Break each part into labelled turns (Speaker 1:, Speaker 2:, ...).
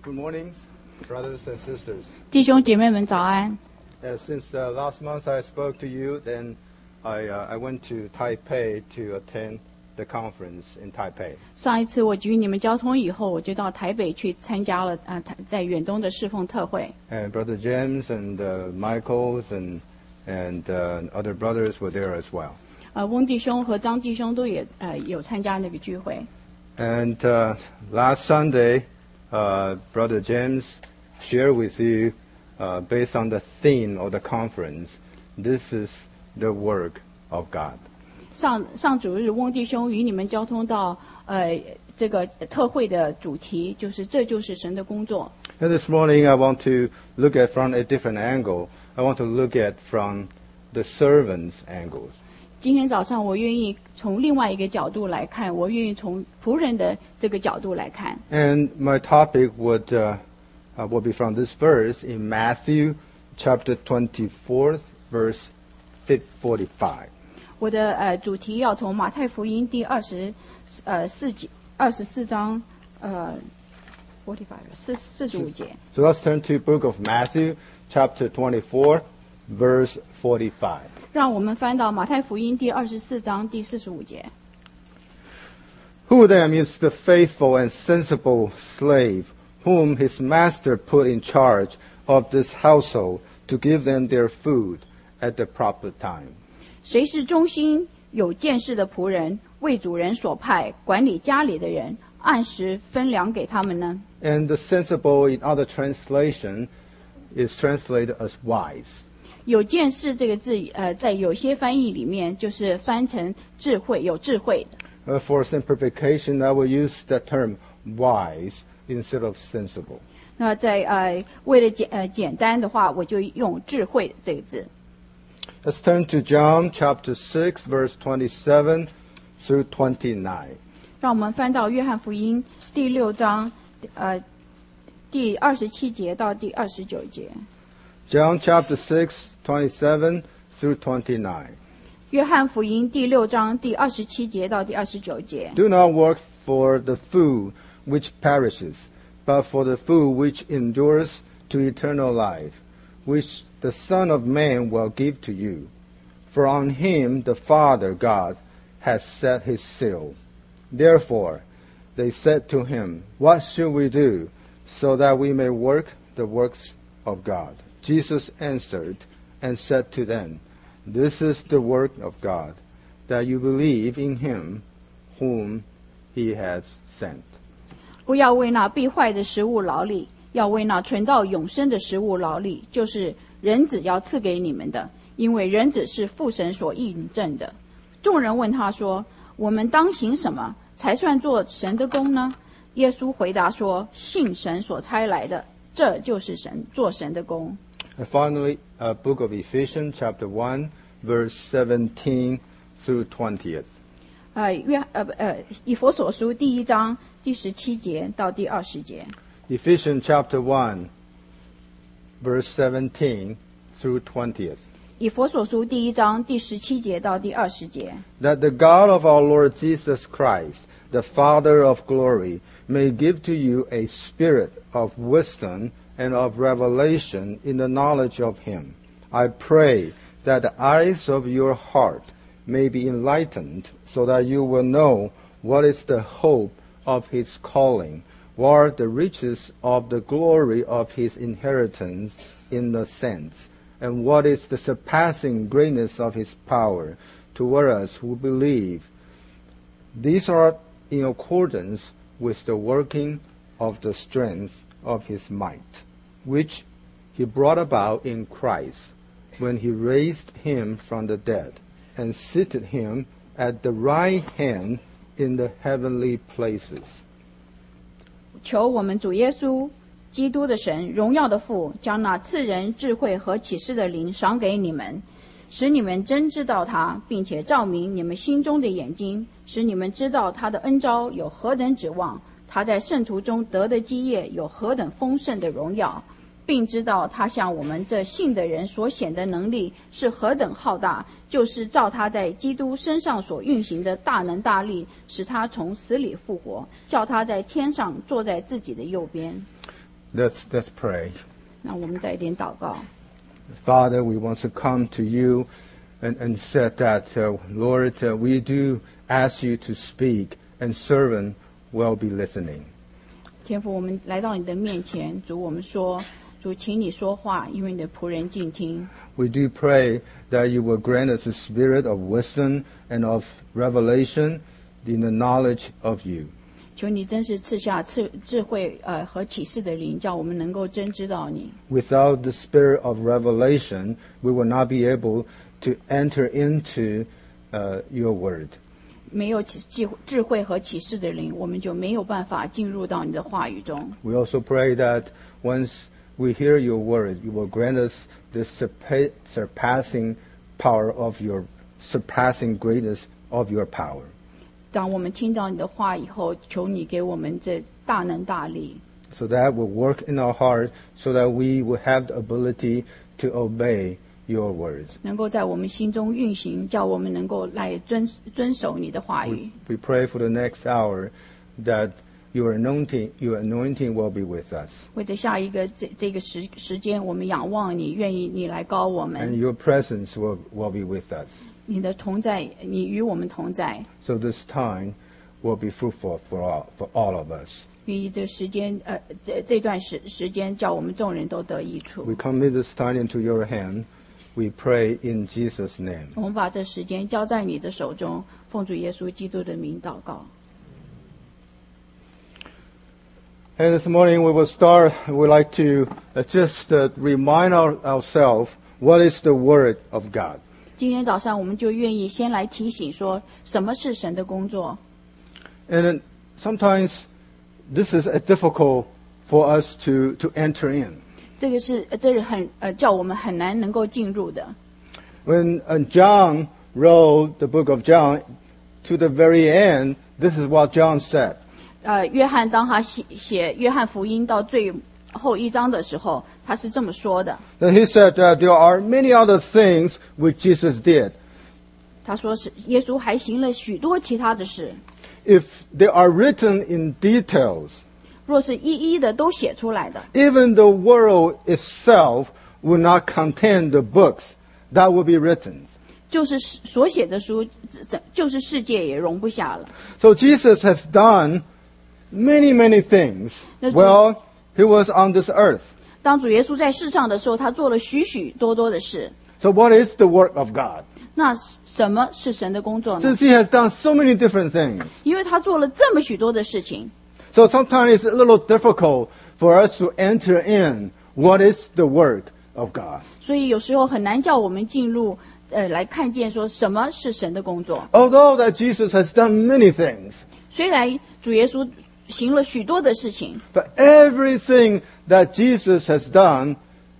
Speaker 1: Good morning, brothers and sisters.
Speaker 2: 弟兄姐妹们早安。
Speaker 1: Since last month I spoke to you, then I went to Taipei to attend the conference in Taipei.
Speaker 2: 上一次我与你们交通以后，我就到台北去参加了在远东的侍奉特会。
Speaker 1: And Brother James and Michaels and other brothers were there as well.
Speaker 2: 翁弟兄和张弟兄都也有参加那个聚会。
Speaker 1: And last Sunday, Brother James shared with you, based on the theme of the conference, this is the work of God.
Speaker 2: 上主日，翁弟兄与你们交通到这个特会的主题就是这就是神的工作。
Speaker 1: And this morning I want to look at from a different angle. I want to look at from the servant's angles.
Speaker 2: 今天早上我愿意从另外一个角度来看，我愿意从仆人的这个角度来看。
Speaker 1: And my topic would be from this verse in Matthew chapter 24, verse 45.
Speaker 2: 我的主题要从马太福音第24章45节。
Speaker 1: So let's turn to book of Matthew chapter 24, verse 45.
Speaker 2: 让我们翻到马太福音第24章第45节。
Speaker 1: Who then is the faithful and sensible slave whom his master put in charge of this household to give them their food at the proper time?
Speaker 2: 谁是忠心有见识的仆人，为主人所派管理家里的人，按时分粮给他们呢？
Speaker 1: And the sensible in other translation is translated as wise.
Speaker 2: 有见识这个字，在有些翻译里面就是翻成智慧，有智慧的。
Speaker 1: For simplification, I will use the term wise instead of sensible.
Speaker 2: 那在为了简单的话，我就用智慧这个字。
Speaker 1: Let's turn to John chapter 6, verse 27 through 29.
Speaker 2: 让我们翻到约翰福音第6章，第27节到第29节。
Speaker 1: John chapter 6, 27 through 29.
Speaker 2: 约翰福音第6章第27节到第29节。
Speaker 1: Do not work for the food which perishes, but for the food which endures to eternal life, which the Son of Man will give to you. For on him the Father God has set his seal. Therefore they said to him, What should we do, so that we may work the works of God? Jesus answered and said to them, This is the work of God, that you believe in him whom he has sent.
Speaker 2: 不要为那必坏的食物劳力，要为那存到永生的食物劳力，就是人子要赐给你们的，因为人子是父神所印证的。众人问他说：我们当行什么，才算做神的工呢？耶稣回答说：信神所差来的，这就是做神的工。
Speaker 1: And finally, book of Ephesians chapter 1, verse 17 through 20th.
Speaker 2: 以弗所书第1章第17节到第20节。
Speaker 1: Ephesians chapter 1, verse 17 through 20th.
Speaker 2: 以弗所书第1章第17节到第20节。
Speaker 1: That the God of our Lord Jesus Christ, the Father of glory, may give to you a spirit of wisdom and of revelation in the knowledge of him. I pray that the eyes of your heart may be enlightened, so that you will know what is the hope of his calling, what are the riches of the glory of his inheritance in the saints, and what is the surpassing greatness of his power toward us who believe. These are in accordance with the working of the strength of his might, which he brought about in Christ, when he raised him from the dead, and seated him at the right hand in the heavenly places.
Speaker 2: 求我们主耶稣基督的神，荣耀的父，将那赐人智慧和启示的灵赏给你们，使你们真知道他，并且照明你们心中的眼睛，使你们知道他的恩召有何等指望，他在圣徒中得的基业有何等丰盛的荣耀，并知道他向我们这信的人所显的能力是何等浩大，就是照他在基督身上所运行的大能大力，使他从死里复活，叫他在天上坐在自己的右边。
Speaker 1: Let's pray.
Speaker 2: 那我们再一点祷告。
Speaker 1: Father, we want to come to you and said that, Lord, we do ask you to speak, and servant will be listening.
Speaker 2: 天父，我们来到你的面前，主，我们说，主，请你说话，因为你的仆人静听。
Speaker 1: We do pray that you will grant us a spirit of wisdom and of revelation in the knowledge of you.
Speaker 2: 求你真是赐下智慧和启示的灵，叫我们能够真知道你。
Speaker 1: Without the spirit of revelation, we will not be able to enter into your word.
Speaker 2: 没有智慧和启示的灵，我们就没有办法进入到你的话语中。
Speaker 1: We also pray that once we hear your word, you will grant us the surpassing power of your surpassing greatness of your power.
Speaker 2: 当我们听到你的话以后，求你给我们这大能大力，
Speaker 1: So that will work in our heart, so that we will have the ability to obey your words.
Speaker 2: 能够在我们心中运行，叫我们能够来遵守你的话语。
Speaker 1: We pray for the next hour that your anointing will be with us.
Speaker 2: 为着下一个这个时间，我们仰望你，愿意你来高我
Speaker 1: And
Speaker 2: 们，
Speaker 1: your presence will be with us.
Speaker 2: 你的同在，你与我们同在。
Speaker 1: So this time will be fruitful for all of us.
Speaker 2: 愿意这时间这段时间，叫我们众人都得益处
Speaker 1: We。commit this time into your hand. We pray in Jesus' name.
Speaker 2: 我们把这时间交在你的手中，奉主耶稣基督的名祷告。
Speaker 1: And this morning we will start, we'd like to just remind ourselves what is the Word of God.
Speaker 2: 今天早上我们就愿意先来提醒说，什么是神的工作。
Speaker 1: And then sometimes this is difficult for us to enter in.
Speaker 2: 这是很叫我们很难能够进入的。
Speaker 1: When John wrote the book of John, to the very end, this is what John said.
Speaker 2: 约翰当他写约翰福音到最后一章的时候，他是这么说的。
Speaker 1: Then he said that there are many other things which Jesus did.
Speaker 2: 他说是耶稣还行了许多其他的事，
Speaker 1: If they are written in details,
Speaker 2: 若是一一的都写出来的，
Speaker 1: even the world itself will not contain the books that will be written.
Speaker 2: 就是所写的书，就是世界也容不下了。
Speaker 1: So Jesus has done many things while he was on this earth.
Speaker 2: 当主耶稣在世上的时候，他做了许许多多的事。
Speaker 1: So what is the work of God?
Speaker 2: 那什么是神的工作呢？
Speaker 1: Since he has done so many different things,
Speaker 2: 因为他做了这么许多的事情，
Speaker 1: so sometimes it's a little difficult for us to enter in what is the work of God.
Speaker 2: 所以有时候很难叫我们进入，来看见说什么是神的工作。
Speaker 1: Although that Jesus has done many things,
Speaker 2: 虽然主耶稣行了许多的事情，
Speaker 1: but everything that Jesus has done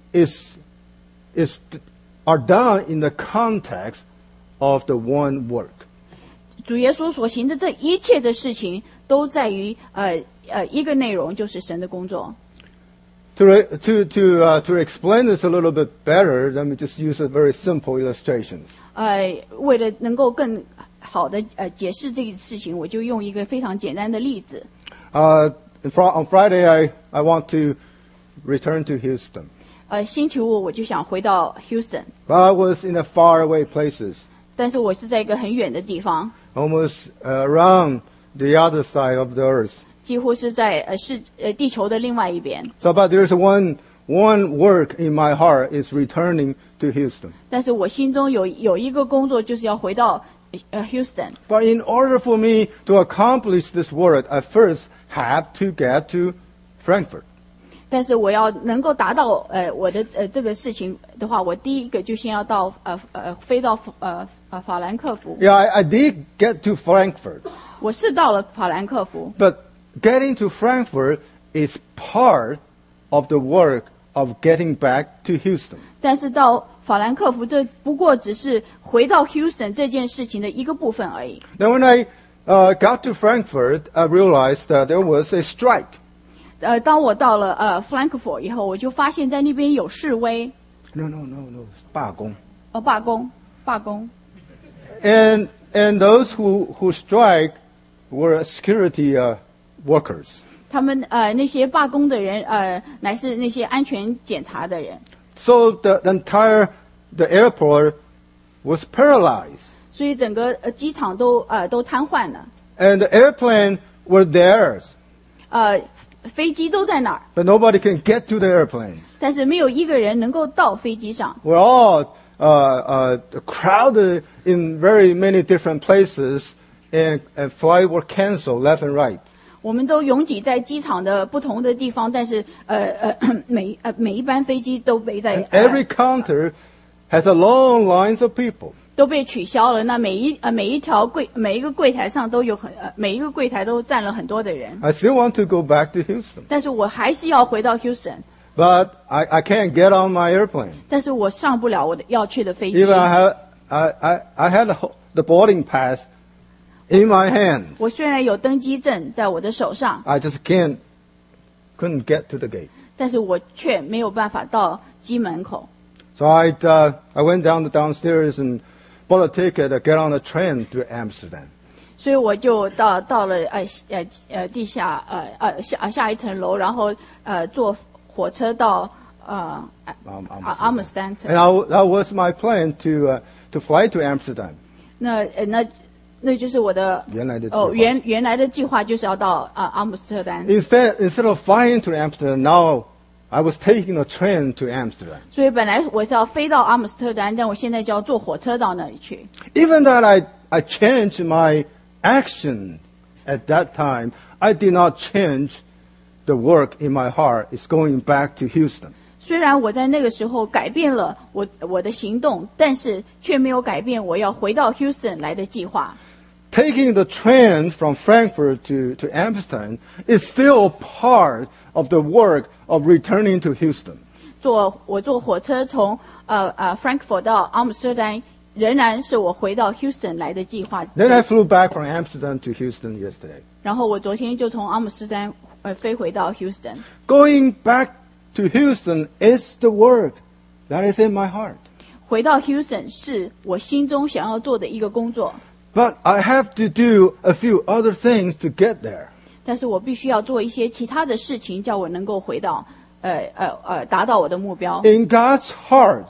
Speaker 1: are done in the context of the one work.
Speaker 2: 主耶稣所行的这一切的事情，都在于一个内容，就是神的工作。
Speaker 1: To explain this a little bit better, let me just use a very simple illustrations.
Speaker 2: 为了能够更好的解释这个事情，我就用一个非常简单的例子。
Speaker 1: On Friday, I want to return to Houston.
Speaker 2: 星期五我就想回到 Houston，
Speaker 1: But I was in a faraway places,
Speaker 2: 但是我是在一个很远的地方，
Speaker 1: almost around the other side of the earth.
Speaker 2: 几乎是在地球的另外一边。
Speaker 1: So, but there's one work in my heart is returning to Houston.
Speaker 2: 但是我心中有一个工作，就是要回到Houston。
Speaker 1: But in order for me to accomplish this work, I first have to get to Frankfurt.
Speaker 2: 但是我要能够达到我的这个事情的话，我第一个就先要到飞到法兰克福。
Speaker 1: Yeah, I did get to Frankfurt.
Speaker 2: 我是到了法兰克福，
Speaker 1: But getting to Frankfurt is part of the work of getting back to Houston.
Speaker 2: 但是到法兰克福这不过只是回到 Houston 这件事情的一个部分而已。
Speaker 1: Now, when I got to Frankfurt, I realized that there was a strike.
Speaker 2: 当我到了Frankfurt 以后，我就发现在那边有示威，
Speaker 1: No,罢工.
Speaker 2: 罢工。
Speaker 1: And those who strike were security workers.
Speaker 2: 他们那些罢工的人乃是那些安全检查的人，
Speaker 1: So the airport was paralyzed.
Speaker 2: 所以整个机场都瘫痪了。
Speaker 1: And the airplane were theirs,
Speaker 2: 飞机都在那儿，
Speaker 1: but nobody can get to the airplane.
Speaker 2: 但是没有一个人能够到飞机上。
Speaker 1: We're all crowded in very many different places, and flights were canceled left and right.
Speaker 2: 我们都拥挤在机场的不同的地方，但是每一班飞机都被
Speaker 1: And every counter has a long lines of people.
Speaker 2: 都被取消了。那每一个柜台上都有每一个柜台都站了很多的人。
Speaker 1: I still want to go back to Houston,
Speaker 2: 但是我还是要回到 Houston，
Speaker 1: but I can't get on my airplane.
Speaker 2: 但是我上不了我要去的飞机。
Speaker 1: Even I had the boarding pass in my hand.
Speaker 2: 我虽然有登机证在我的手上，
Speaker 1: I just couldn't get to the gate.
Speaker 2: 但是我却没有办法到机门口。
Speaker 1: So I went downstairs and bought a ticket to get on a train to Amsterdam.
Speaker 2: 所以我就到了地下下一层楼，然后坐火车到阿姆斯特丹。
Speaker 1: And that was my plan to fly to Amsterdam.
Speaker 2: 那就是我的
Speaker 1: 原来的计划。
Speaker 2: 原来的计划就是要到阿姆斯特丹。
Speaker 1: Instead of flying to Amsterdam, now I was taking a train to Amsterdam.
Speaker 2: 所以本来我是要飞到阿姆斯特丹，但我现在就要坐火车到那里去。
Speaker 1: Even that I changed my action at that time, I did not change the work in my heart. It's going back to Houston.
Speaker 2: 虽然我在那个时候改变了我的行动，但是却没有改变我要回到 Houston 来的计划。
Speaker 1: Taking the train from Frankfurt to Amsterdam is still part of the work of returning to Houston.
Speaker 2: 我坐火车从Frankfurt 到阿姆斯特丹，仍然是我回到 Houston 来的计划。
Speaker 1: Then I flew back from Amsterdam to Houston yesterday.
Speaker 2: 然后我昨天就从阿姆斯特丹飞回到 Houston。
Speaker 1: Going back to Houston is the work that is in my heart.
Speaker 2: 回到 Houston 是我心中想要做的一个工作，
Speaker 1: But I have to do a few other things to get there.
Speaker 2: 但是我必须要做一些其他的事情，叫我能够回到达到我的目标。
Speaker 1: In God's heart,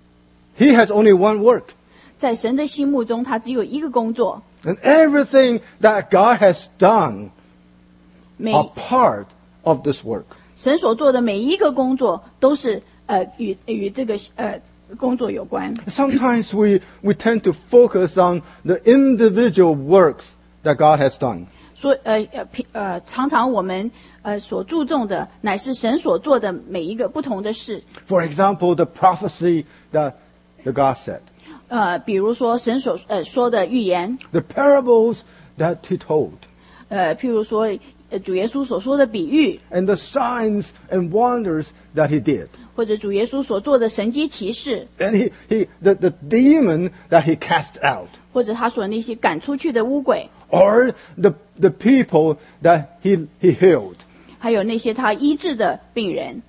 Speaker 1: He has only one work.
Speaker 2: 在神的心目中，他只有一个工作，
Speaker 1: And everything that God has done
Speaker 2: 每
Speaker 1: are part of this work.
Speaker 2: 神所做的每一个工作都是与这个工作有关。
Speaker 1: Sometimes we tend to focus on the individual works that God has done.
Speaker 2: 常常我们所注重的乃是神所做的每一个不同的事。
Speaker 1: For example, the prophecy that God said,
Speaker 2: 比如说神所说的预言，
Speaker 1: the parables that He told,
Speaker 2: 譬如说主耶稣所说的比喻，
Speaker 1: and the signs and wonders that He did.
Speaker 2: 或者主耶稣所做的神迹奇事，
Speaker 1: And the demon that He cast out,
Speaker 2: 或者他所那些赶出去的污鬼，
Speaker 1: or the people that He healed.
Speaker 2: 还有那些他医治的病人，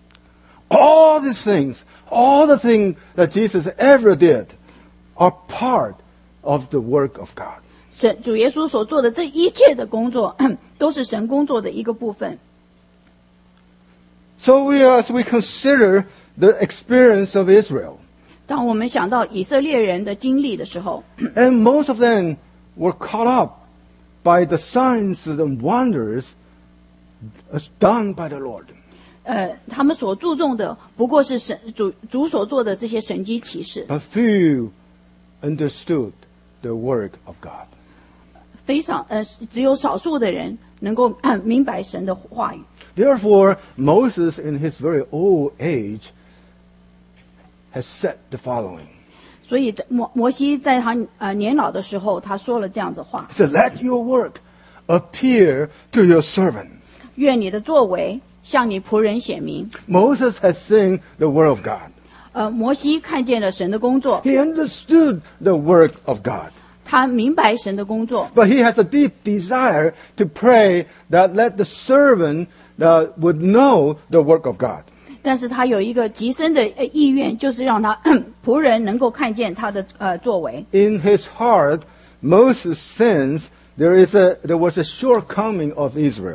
Speaker 1: All these things, all the things that Jesus ever did are part of the work of God.
Speaker 2: 主耶稣所做的这一切的工作，都是神工作的一个部分。
Speaker 1: So as we consider the experience of Israel,
Speaker 2: 当我们想到以色列人的经历的时候，
Speaker 1: and most of them were caught up by the signs and wonders done by the Lord.
Speaker 2: 他们所注重的不过是主所做的这些神迹奇事，
Speaker 1: But few understood the work of God.
Speaker 2: 只有少数的人能够明白神的话语。
Speaker 1: Therefore, Moses, in his very old age, has said the following.
Speaker 2: 所以摩西在他年老的时候，他说了这样子话
Speaker 1: He said, "Let your work appear to your servants."
Speaker 2: 愿你的作为向你仆人显明。
Speaker 1: Moses has seen the word of God.
Speaker 2: 摩西看见了神的工作，
Speaker 1: He understood the work of God.
Speaker 2: 他明白神的工作，
Speaker 1: But he has a deep desire to pray that let the servant would know the work of God.
Speaker 2: 但是他有一个极深的意愿，就是让他仆人能够看见他的作为。
Speaker 1: In his heart, Moses sensed there was a shortcoming of Israel.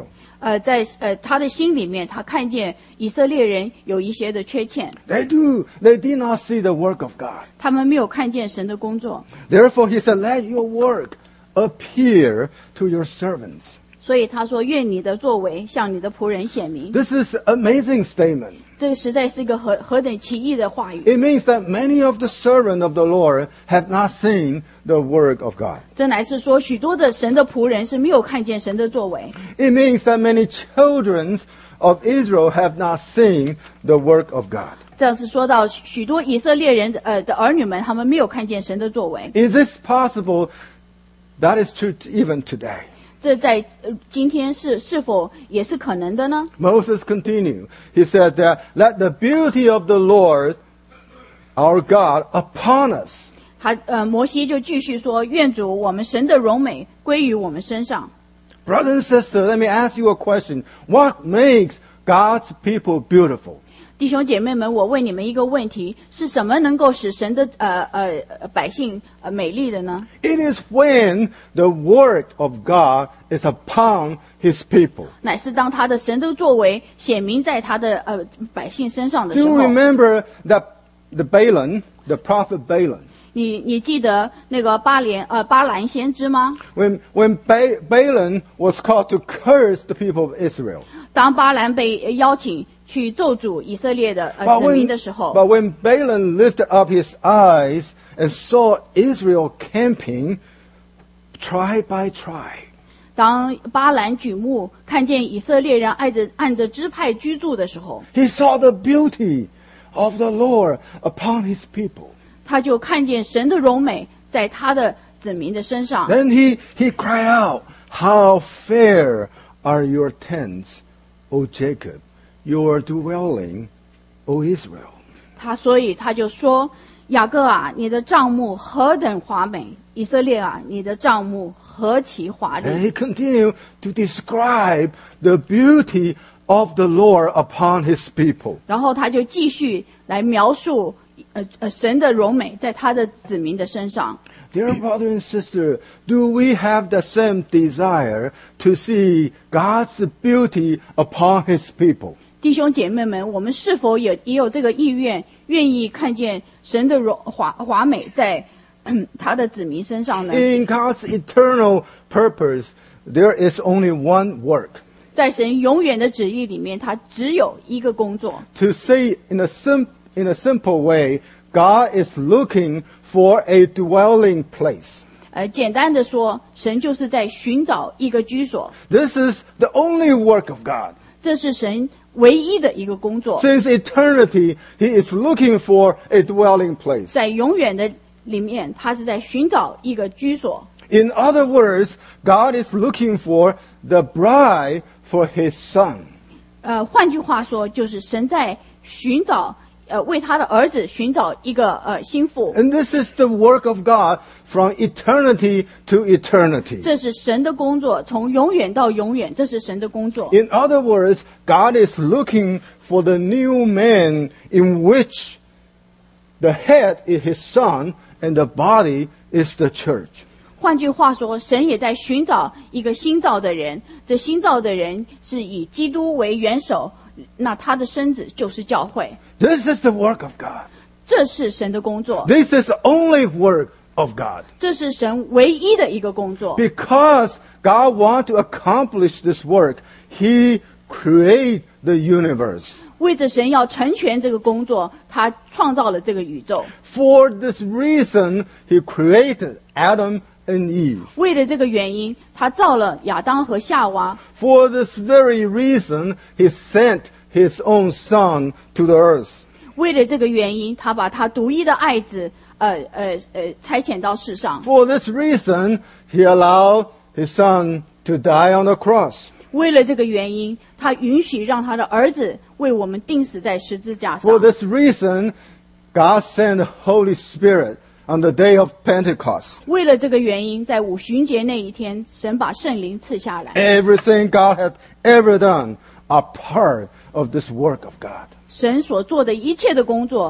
Speaker 2: 他的心里面，他看见以色列人有一些的缺陷，
Speaker 1: They did not see the work of God.
Speaker 2: 他们没有看见神的工作，
Speaker 1: Therefore, he said, let your work appear to your servants.
Speaker 2: 所以他说：“愿你的作为向你的仆人显明。”
Speaker 1: This is an amazing statement.
Speaker 2: 这个实在是一个何等奇异的话语！
Speaker 1: It means that many of the servants of the Lord have not seen the work of God.
Speaker 2: 这乃是说，许多的神的仆人是没有看见神的作为。
Speaker 1: It means that many children of Israel have not seen the work of God.
Speaker 2: 这是说到许多以色列人的儿女们，他们没有看见神的作为。
Speaker 1: Is this possible? That is true even today.
Speaker 2: 这在今天是否也是可能的呢？
Speaker 1: Moses continued. He said that, let the beauty of the Lord, our God, upon us.
Speaker 2: 摩西就继续说：“愿主我们神的荣美归于我们身上。”
Speaker 1: Brother and sister, let me ask you a question. What makes God's people beautiful?
Speaker 2: 弟兄姐妹们，我问你们一个问题：是什么能够使神的百姓美丽的呢？
Speaker 1: It is when the work of God is upon His people.
Speaker 2: 乃是当他的神的作为显明在他的百姓身上的
Speaker 1: Do
Speaker 2: 时
Speaker 1: you
Speaker 2: 候。
Speaker 1: remember that the prophet Balaam?
Speaker 2: 你记得那个巴兰先知吗？
Speaker 1: When Balaam was called to curse the people of Israel.
Speaker 2: 当巴兰被邀请去咒诅以色列的子民的时候，
Speaker 1: But when Balaam lifted up his eyes and saw Israel camping tribe by tribe,
Speaker 2: 当巴兰举目看见以色列人按着支派居住的时候，
Speaker 1: he saw the beauty of the Lord upon his people.
Speaker 2: 他就看见神的荣美在他的子民的身上。
Speaker 1: Then he cried out, how fair are your tents, O Jacob, your dwelling, O Israel.
Speaker 2: 所以他就说：雅各啊，你的帐幕何等华美！以色列啊，你的帐幕何其华
Speaker 1: And
Speaker 2: 丽！
Speaker 1: he continued to describe the beauty of the Lord upon his people.
Speaker 2: 然后他就继续来描述神的荣美在他的子民的身上。
Speaker 1: Dear brother and sister, do we have the same desire to see God's beauty upon his people?
Speaker 2: 弟兄姐妹们，我们是否也有这个意愿，愿意看见神的华美在他的子民身上呢？
Speaker 1: In God's eternal purpose, there is only one work.
Speaker 2: 在神永远的旨意里面，他只有一个工作。
Speaker 1: To say in a simple way, God is looking for a dwelling place.
Speaker 2: 简单的说，神就是在寻找一个居所，
Speaker 1: This is the only work of God.
Speaker 2: 这是神唯一的一个工作。
Speaker 1: Since eternity, He is looking for a dwelling place.
Speaker 2: 在永远的里面，他是在寻找一个居所。
Speaker 1: In other words, God is looking for the bride for His Son.
Speaker 2: 换句话说，就是神在寻找为他的儿子寻找一个心腹。
Speaker 1: And this is the work of God from eternity to eternity.
Speaker 2: 这是神的工作，从永远到永远，这是神的工作。
Speaker 1: In other words, God is looking for the new man in which the head is His Son and the body is the church.
Speaker 2: 换句话说，神也在寻找一个新造的人，这新造的人是以基督为元首，那他的身子就是教会。
Speaker 1: This is the work of God.
Speaker 2: 这是神的工作，
Speaker 1: This is the only work of God.
Speaker 2: 这是神唯一的一个工作。
Speaker 1: Because God wants to accomplish this work, He created the universe.
Speaker 2: 为着神要成全这个工作，他创造了这个宇宙。
Speaker 1: For this reason, He created Adam and Eve.
Speaker 2: 为了这个原因，他造了亚当和夏娃。
Speaker 1: For this very reason, He sent His own Son to the earth.
Speaker 2: 为了这个原因，他把他独一的爱子差遣到世上。
Speaker 1: For this reason, He allowed His Son to die on the cross.
Speaker 2: 为了这个原因，他允许让他的儿子为我们钉死在十字架上。
Speaker 1: For this reason, God sent the Holy Spirit on the day of Pentecost.
Speaker 2: 为了这个原因，在五旬节那一天，神把圣灵赐下来。
Speaker 1: Everything God had ever done are part of this work of God.
Speaker 2: 神所做的一切的工作，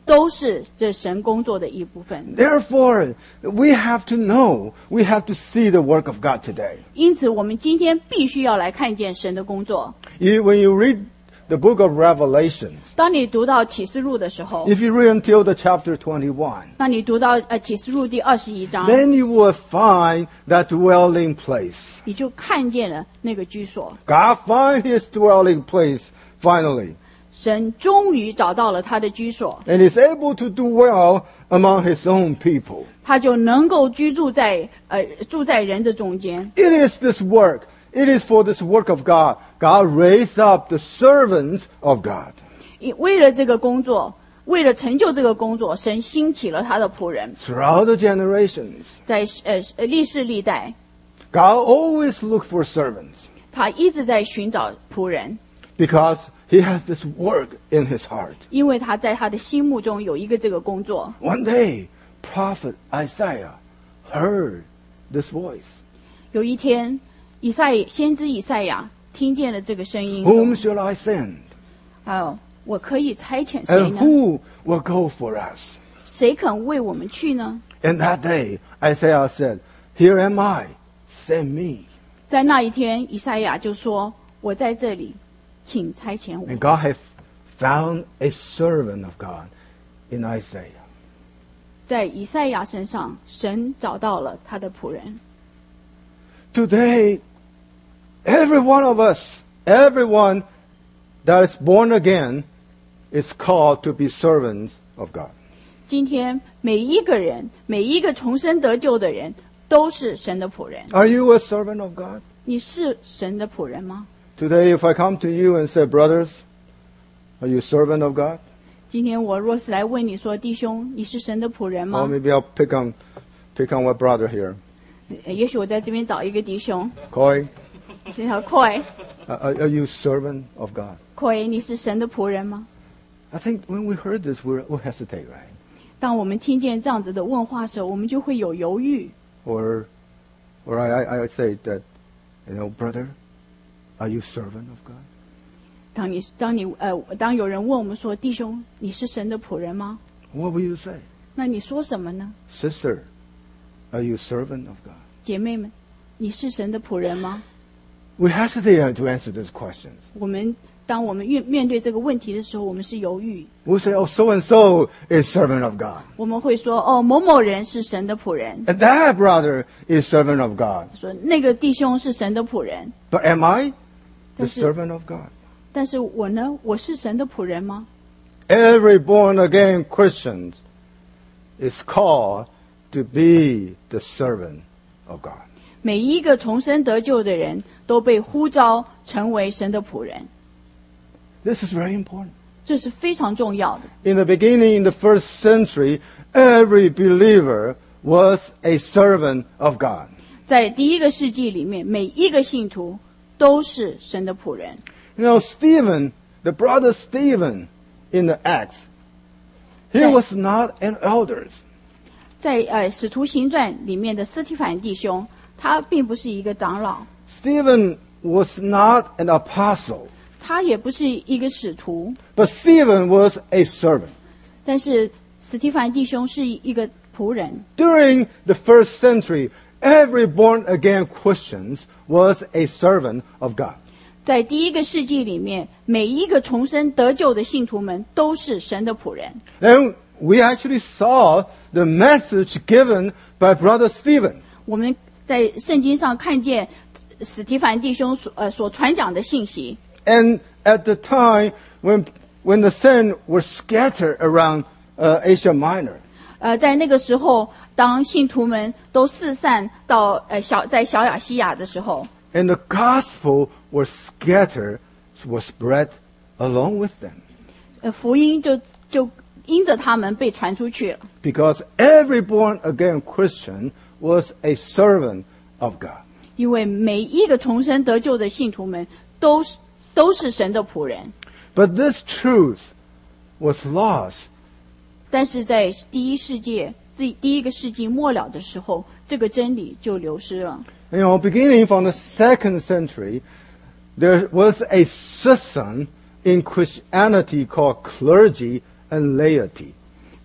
Speaker 2: 都是这神工作的一部分。
Speaker 1: Therefore, we have to know, we have to see the work of God today.
Speaker 2: 因此，我们今天必须要来看见神的工作。
Speaker 1: When you read the book of Revelations,
Speaker 2: 当你读到启示录的时候，
Speaker 1: if you read until the chapter 21,
Speaker 2: 当你读到启示录第21章，
Speaker 1: then you will find that dwelling place.
Speaker 2: 你就看见了那个居所。
Speaker 1: God find his dwelling place finally.
Speaker 2: 神终于找到了他的居所，
Speaker 1: And is able to dwell among his own people.
Speaker 2: 他就能够居住在人的中间。
Speaker 1: It is this work. It is for this work of God. God raised up the servants of God.
Speaker 2: 为了这个工作，为了成就这个工作，神兴起了他的仆人，
Speaker 1: Throughout the generations,
Speaker 2: 在历世历代，
Speaker 1: God always looked for servants
Speaker 2: 他一直在寻找仆人，
Speaker 1: because he has this work in his heart.
Speaker 2: 因为他在他的心目中有一个这个工作。
Speaker 1: One day, prophet Isaiah heard this voice.
Speaker 2: 有一天，先知以赛亚听见了这个声音，
Speaker 1: Whom
Speaker 2: 说
Speaker 1: shall I send?
Speaker 2: 我可以差遣谁
Speaker 1: And
Speaker 2: 呢？
Speaker 1: who will go for us?
Speaker 2: 谁肯为我们去呢？
Speaker 1: And that day, Isaiah said, Here am I, send me.
Speaker 2: 在那一天，以赛亚就说：“我在这里，请差遣我。
Speaker 1: And God had found a servant of God in Isaiah. ”
Speaker 2: 在以赛亚身上，神找到了他的仆人。
Speaker 1: Today, every one of us, everyone that is born again is called to be servants of God.
Speaker 2: 今天每一个人，每一个重生得救的人，都是神的仆人。
Speaker 1: Are you a servant of God?
Speaker 2: 你是神的仆人吗？
Speaker 1: Today, if I come to you and say, brothers, are you a servant of God?
Speaker 2: 今天我若是来问你说，弟兄，你是神的仆人
Speaker 1: Or
Speaker 2: 吗？
Speaker 1: maybe I'll pick on one brother here.
Speaker 2: 也许我在这边找一个弟兄，
Speaker 1: Koi,
Speaker 2: 是叫 Koi，
Speaker 1: are you a servant of God?
Speaker 2: Koi，你是神的仆人吗？
Speaker 1: I think when we heard this, we'll hesitate, right?
Speaker 2: 当我们听见这样子的问话时候，我们就会有犹豫。
Speaker 1: Or I say that, brother, are you servant of God?
Speaker 2: 当有人问我们说，弟兄，你是神的仆人吗？
Speaker 1: What will you say?
Speaker 2: 那你说什么呢？
Speaker 1: Sister, are you a servant of God?
Speaker 2: 姐妹们，你是神的仆人吗？
Speaker 1: We hesitate to answer these questions.
Speaker 2: 当我们面对这个问题的时候，我们是犹豫。
Speaker 1: We'll say, so-and-so is servant of God.
Speaker 2: 我们会说，某某人是神的仆人，
Speaker 1: And that brother is servant of God.
Speaker 2: 说那个弟兄是神的仆人。
Speaker 1: But am I the
Speaker 2: That's it.
Speaker 1: servant of God?
Speaker 2: 但是我呢？我是神的仆人吗？
Speaker 1: Every born-again Christian is called to be the servant of God.
Speaker 2: 每一个重生得救的人都被呼召成为神的仆人，
Speaker 1: This is very important.
Speaker 2: 这是非常重要的。
Speaker 1: In the beginning, in the first century, every believer was a servant of God.
Speaker 2: 在第一个世纪里面，每一个信徒都是神的仆人。
Speaker 1: Stephen, the brother Stephen in the Acts, he
Speaker 2: Right.
Speaker 1: was not an elder.
Speaker 2: 在使徒行传里面的斯提反弟兄，他并不是一个长老，
Speaker 1: Stephen was not an apostle,
Speaker 2: 他也不是一个使徒，
Speaker 1: but Stephen was a servant.
Speaker 2: 但是斯提反弟兄是一个仆人。
Speaker 1: During the first century, every born-again Christian was a servant of God.
Speaker 2: 在第一个世纪里面，每一个重生得救的信徒们都是神的仆人。
Speaker 1: And we actually saw the message given by Brother Stephen.
Speaker 2: 我们在圣经上看见史提凡弟兄所传讲的信息。
Speaker 1: And at the time when the saints were scattered around Asia Minor,
Speaker 2: 在那个时候，当信徒们都四散到在小亚细亚的时候，
Speaker 1: and the gospel was scattered, was spread along with them.
Speaker 2: 福音就因着他们被传出去了。
Speaker 1: Because every born-again Christian was a servant of God.
Speaker 2: 因为每一个重生得救的信徒们都是神的仆人。
Speaker 1: But this truth was lost.
Speaker 2: 但是在第一个世纪末了的时候，这个真理就流失了。
Speaker 1: Beginning from the 2nd century, there was a system in Christianity called clergy and laity.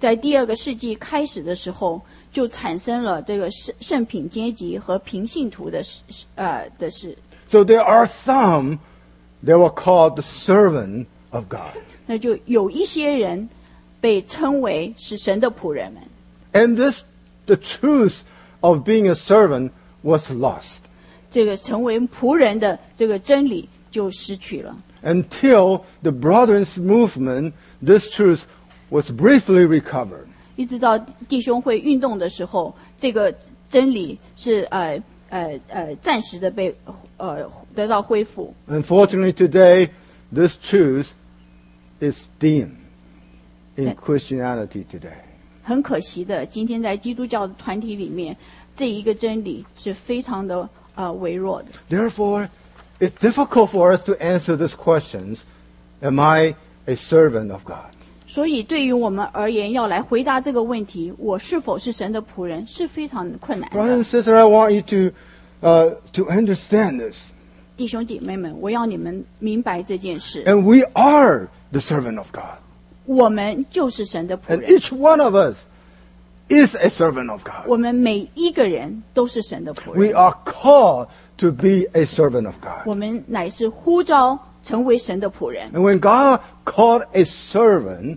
Speaker 2: 在第2个世纪开始的时候，就产生了这个圣品阶级和平信徒的事。
Speaker 1: So there are some that were called the servant of God.
Speaker 2: 那就有一些人被称为是神的仆人们。
Speaker 1: And the truth of being a servant was lost.
Speaker 2: 这个成为仆人的这个真理就失去了。
Speaker 1: Until the Brothers Movement, this truth was briefly recovered.
Speaker 2: 一直到弟兄会运动的时候，这个真理是暂时的被得到恢复。
Speaker 1: Unfortunately, today, this truth is dim in Christianity today.
Speaker 2: 很可惜的，今天在基督教的团体里面，这一个真理是非常的微弱的。
Speaker 1: Therefore, it's difficult for us to answer these questions. Am I a servant of God?
Speaker 2: 所以对于我们而言，要来回答这个问题，我是否是神的仆人，是非常困难的。
Speaker 1: Brothers and sisters, I want you to understand this.
Speaker 2: 弟兄姐妹们，我要你们明白这件事。
Speaker 1: And we are the servant of God.
Speaker 2: 我们就是神的仆
Speaker 1: And
Speaker 2: 人，
Speaker 1: each one of us is a servant of God.
Speaker 2: 我们每一个人都是神的仆
Speaker 1: We
Speaker 2: 人，
Speaker 1: are called to be a servant of God.
Speaker 2: 我们乃是呼召成为神的仆人。
Speaker 1: And when God called a servant,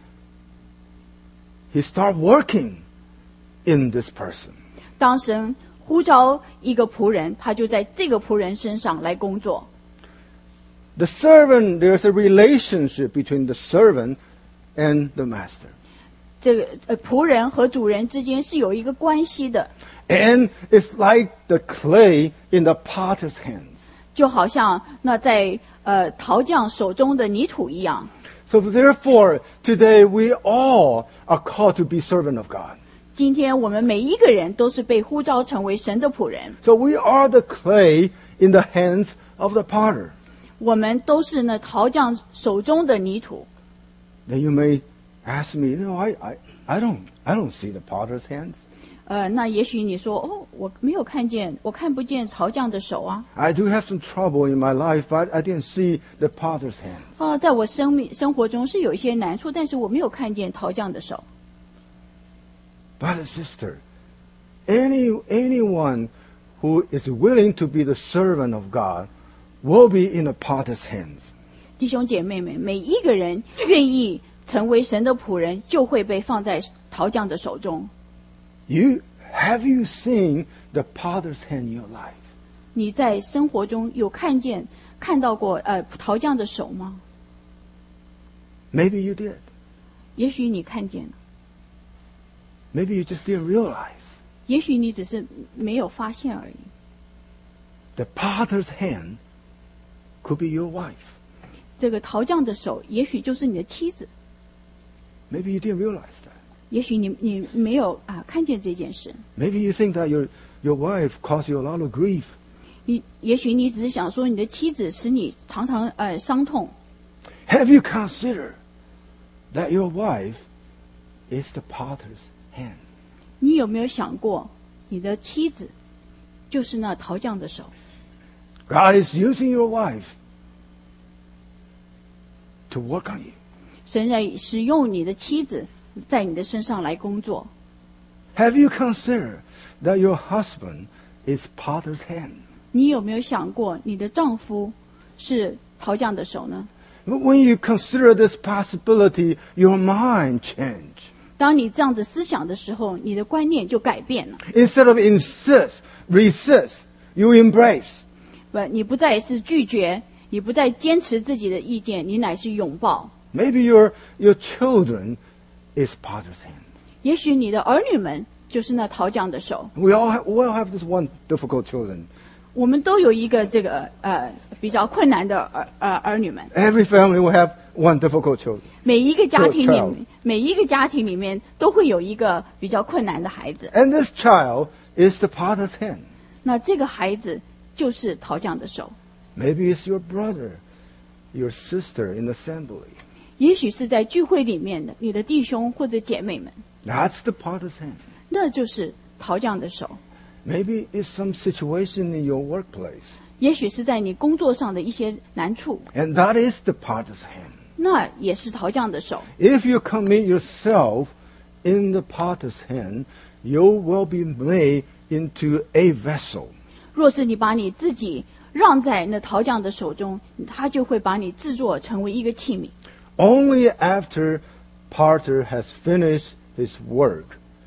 Speaker 1: He started working in this person.
Speaker 2: 当神呼召一个仆人，他就在这个仆人身上来工作。
Speaker 1: The servant, there's a relationship between the servant and the master.
Speaker 2: 这个仆人和主人之间是有一个关系的，
Speaker 1: And it's like the clay in the potter's hands.
Speaker 2: 就好像那在陶匠手中的泥土一样。
Speaker 1: So therefore, today we all are called to be servant of God.
Speaker 2: 今天我们每一个人都是被呼召成为神的仆人，
Speaker 1: So we are the clay in the hands of the potter.
Speaker 2: 我们都是那陶匠手中的泥土。
Speaker 1: Then you may ask me, I don't see the potter's hands.
Speaker 2: 那也许你说，我没有看见，我看不见陶匠的手啊。
Speaker 1: I do have some trouble in my life, but I didn't see the potter's hands.
Speaker 2: 在我生活中是有一些难处，但是我没有看见陶匠的手。
Speaker 1: Brother, sister, anyone who is willing to be the servant of God will be in the potter's hands.
Speaker 2: 弟兄姐妹们，每一个人愿意成为神的仆人，就会被放在陶匠的手中。
Speaker 1: Have you seen the potter's hand in your life?
Speaker 2: 你在生活中有看到过陶匠的手吗？
Speaker 1: Maybe you did.
Speaker 2: 也许你看见了，
Speaker 1: Maybe you just didn't realize.
Speaker 2: 也许你只是没有发现而已。
Speaker 1: The potter's hand could be your wife.
Speaker 2: 这个陶匠的手，也许就是你的妻子。
Speaker 1: Maybe you didn't realize that.
Speaker 2: 也许你没有看见这件事。
Speaker 1: Maybe you think that your wife caused you a lot of grief.
Speaker 2: 也许你只是想说，你的妻子使你常常伤痛。
Speaker 1: Have you considered that your wife is the potter's hand?
Speaker 2: 你有没有想过，你的妻子就是那陶匠的手？
Speaker 1: God is using your wife to work on you.
Speaker 2: 神在使用你的妻子在你的身上来工作。
Speaker 1: Have you considered that your husband is potter's hand?
Speaker 2: 你有没有想过，你的丈夫是陶匠的手呢？
Speaker 1: When you consider this possibility, your mind changes.
Speaker 2: 当你这样子思想的时候，你的观念就改变了。
Speaker 1: Instead of resist, you embrace.
Speaker 2: 你不再是拒绝，你不再坚持自己的意见，你乃是拥抱。
Speaker 1: Maybe your children is potter's hand.
Speaker 2: 也许你的儿女们就是那陶匠的手。
Speaker 1: We all have this one difficult children.
Speaker 2: 我们都有一个这个比较困难的儿女们。
Speaker 1: Every family will have one difficult children.
Speaker 2: 每一个家庭里
Speaker 1: Child.
Speaker 2: 面，每一个家庭里面都会有一个比较困难的孩子。
Speaker 1: And this child is the potter's hand.
Speaker 2: 那这个孩子就是陶匠的手。
Speaker 1: Maybe it's your brother, your sister in assembly.
Speaker 2: 也许是在聚会里面的你的弟兄或者姐妹们，
Speaker 1: That's the potter's hand.
Speaker 2: 那就是陶匠的手。
Speaker 1: Maybe it's some situation in your workplace.
Speaker 2: 也许是在你工作上的一些难处，
Speaker 1: And that is the potter's hand.
Speaker 2: 那也是陶匠的手。
Speaker 1: If you commit yourself in the potter's hand, you will be made into a vessel.
Speaker 2: 若是你把你自己让在那陶匠的手中，他就会把你制作成为一个器皿。
Speaker 1: Only after potter has finished his work,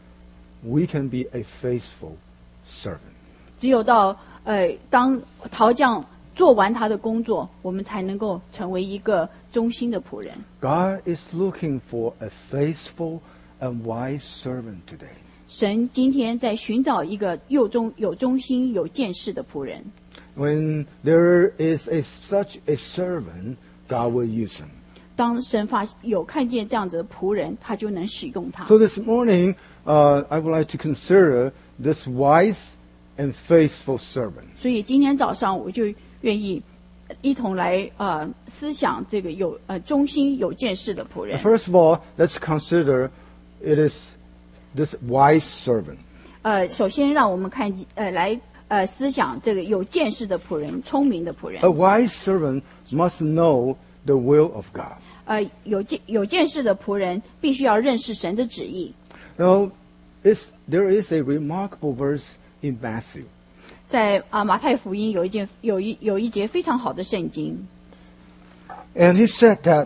Speaker 1: we can be a faithful servant.
Speaker 2: 只有到当陶匠做完他的工作，我们才能够成为一个忠心的仆人。
Speaker 1: God is looking for a faithful and wise servant today.
Speaker 2: 神今天在寻找一个有忠心、有见识的仆人。
Speaker 1: When there is such a servant, God will use him.
Speaker 2: 当神有看见这样子的仆人，他就能使用他。
Speaker 1: So this morning, I would like to consider this wise and faithful servant.
Speaker 2: 所以今天早上我就愿意一同来思想这个有忠心、有见识的仆人。
Speaker 1: First of all, let's consider it is this wise servant.
Speaker 2: 首先让我们来思想这个有见识的仆人、聪明的仆人。
Speaker 1: A wise servant must know the will of God.
Speaker 2: 有见识的仆人必须要认识神的旨意。
Speaker 1: Now, there is a remarkable verse in Matthew.
Speaker 2: 在马太福音有一节非常好的圣经。
Speaker 1: And he said that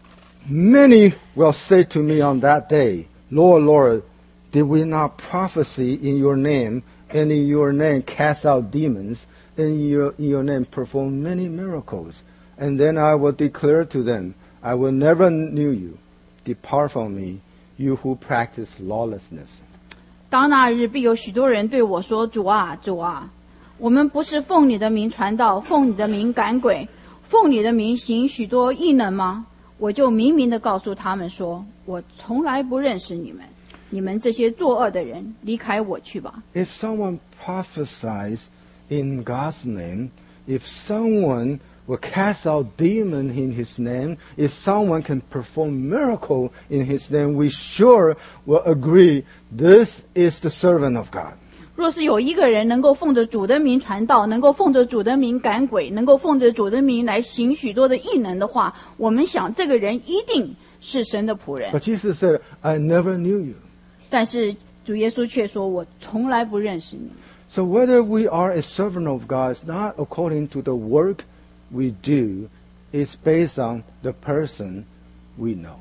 Speaker 1: many will say to me on that day, Lord, Lord, did we not prophesy in your name, and in your name cast out demons, and in your name perform many miracles? And then I will declare to them, I will never knew you. Depart from me, you who practice lawlessness.
Speaker 2: 当那日必有许多人对我说：“主啊，主啊，我们不是奉你的名传道，奉你的名赶鬼，奉你的名行许多异能吗？”我就明明地告诉他们说：“我从来不认识你们，你们这些作恶的人，离开我去吧。”
Speaker 1: If someone prophesies in God's name, if someone will cast out demons in his name, if someone can perform miracle in his name, we sure will agree this is the servant of God.
Speaker 2: 若是有一个人能够奉着主的名传道，能够奉着主的名赶鬼，能够奉着主的名来行许多的异能的话，我们想这个人一定是神的仆人。
Speaker 1: But Jesus said, I never knew you.
Speaker 2: 但是主耶稣却说：“我从来不认识你。”
Speaker 1: So whether we are a servant of God is not according to the work we do, it's based on the person we know.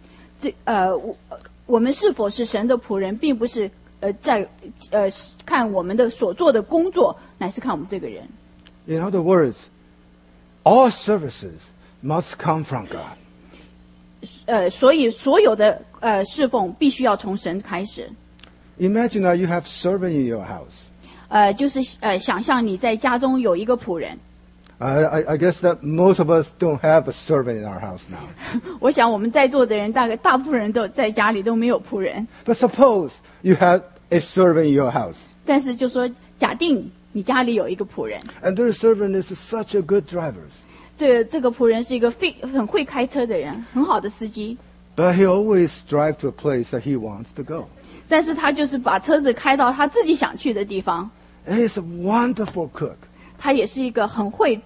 Speaker 2: 我们是否是神的仆人，并不是看我们的所做的工作，乃是看我们这个人。
Speaker 1: In other words, all services must come from God.
Speaker 2: 所以所有的侍奉必须要从神开始。
Speaker 1: Imagine that you have servant in your house.
Speaker 2: 就是想象你在家中有一个仆人。
Speaker 1: I guess that most of us don't have a servant in our house now.
Speaker 2: 我想我们在座的人大部分人都在家里都没有仆人。
Speaker 1: But suppose you have a servant in your house.
Speaker 2: 但是就说假定你家里有一个仆人，
Speaker 1: And their servant is such a good driver.
Speaker 2: 这个仆人是一个很会开车的人，很好的司机。
Speaker 1: But he always drives to a place that he wants to go.
Speaker 2: 但是他就是把车子开到他自己想去的地方。
Speaker 1: And he's a wonderful cook.
Speaker 2: 他也是一个很会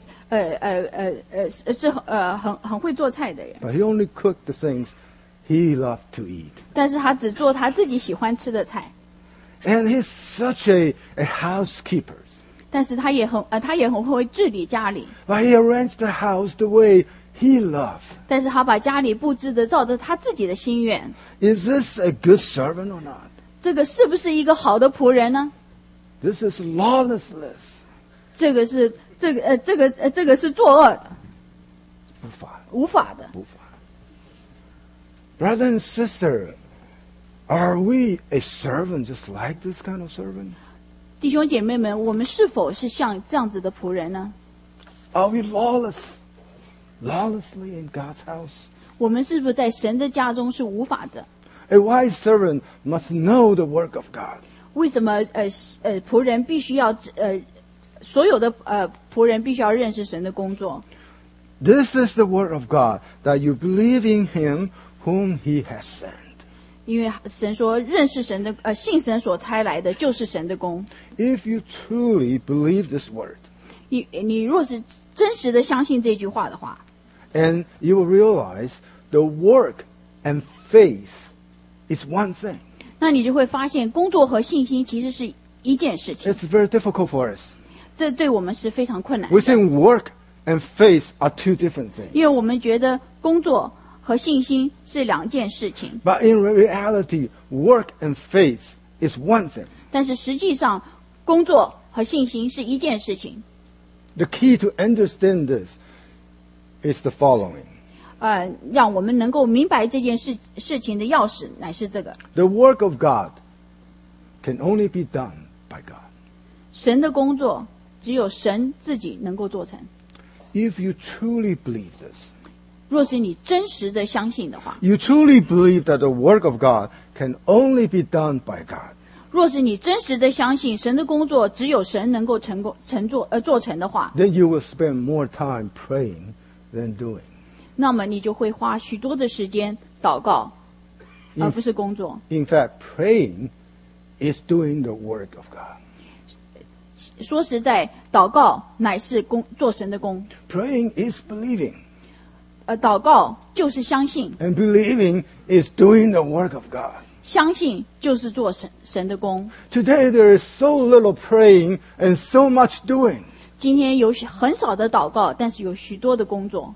Speaker 2: 很会做菜的人。
Speaker 1: But he only cooked the things he loved to eat.
Speaker 2: 但是他只做他自己喜欢吃的菜。
Speaker 1: And he's such a housekeeper.
Speaker 2: 但是他也很会治理家里。
Speaker 1: But he arranged the house the way he loved.
Speaker 2: 但是他把家里布置的照着他自己的心愿。
Speaker 1: Is this a good servant or not?
Speaker 2: 这个是不是一个好的仆人呢？
Speaker 1: This is lawlessness.
Speaker 2: 这个是作恶的，无法的。
Speaker 1: Brother and sister, are we a servant just like this kind of servant?
Speaker 2: 弟兄姐妹们，我们是否是像这样子的仆人呢？
Speaker 1: Are we lawlessly in God's house?
Speaker 2: 我们是不是在神的家中是无法的？
Speaker 1: A wise servant must know the work of God.
Speaker 2: 为什么仆人必须要所有的仆人必须要认识神的工作？
Speaker 1: This is the word of God, that you believe in him whom he has sent.
Speaker 2: 因为神说，认识神的信神所差来的就是神的工。
Speaker 1: If you truly believe this word,
Speaker 2: 你若是真实的相信这句话的话，
Speaker 1: and you will realize the work and faith is one thing.
Speaker 2: 那你就会发现，工作和信心其实是一件事情。
Speaker 1: It's very difficult for us.
Speaker 2: 这对我们是非常困难
Speaker 1: We
Speaker 2: 的，
Speaker 1: think work and faith are two different things.
Speaker 2: 因为我们觉得工作和信心是两件事情。
Speaker 1: But in reality, work and faith is one thing.
Speaker 2: 但是实际上，工作和信心是一件事情。
Speaker 1: The key to understand this is the following.
Speaker 2: 让我们能够明白这件事情的钥匙乃是这个：
Speaker 1: The work of God can only be done by God.
Speaker 2: 神的工作只有神自己能够做成。
Speaker 1: If you truly believe this,
Speaker 2: 若是你真实的相信的话，
Speaker 1: you truly believe that the work of God can only be done by God,
Speaker 2: 若是你真实的相信神的工作只有神能够做成的话，
Speaker 1: then you will spend more time praying than doing.
Speaker 2: 那么你就会花许多的时间祷告，而不是工作。
Speaker 1: In fact, praying is doing the work of God.
Speaker 2: 说实在，祷告乃是做神的工。
Speaker 1: Praying is believing,
Speaker 2: 祷告就是相信，
Speaker 1: and believing is doing the work of God.
Speaker 2: 相信就是做神的工。
Speaker 1: Today there is so little praying and so much doing.
Speaker 2: 今天有很少的祷告，但是有许多的工作。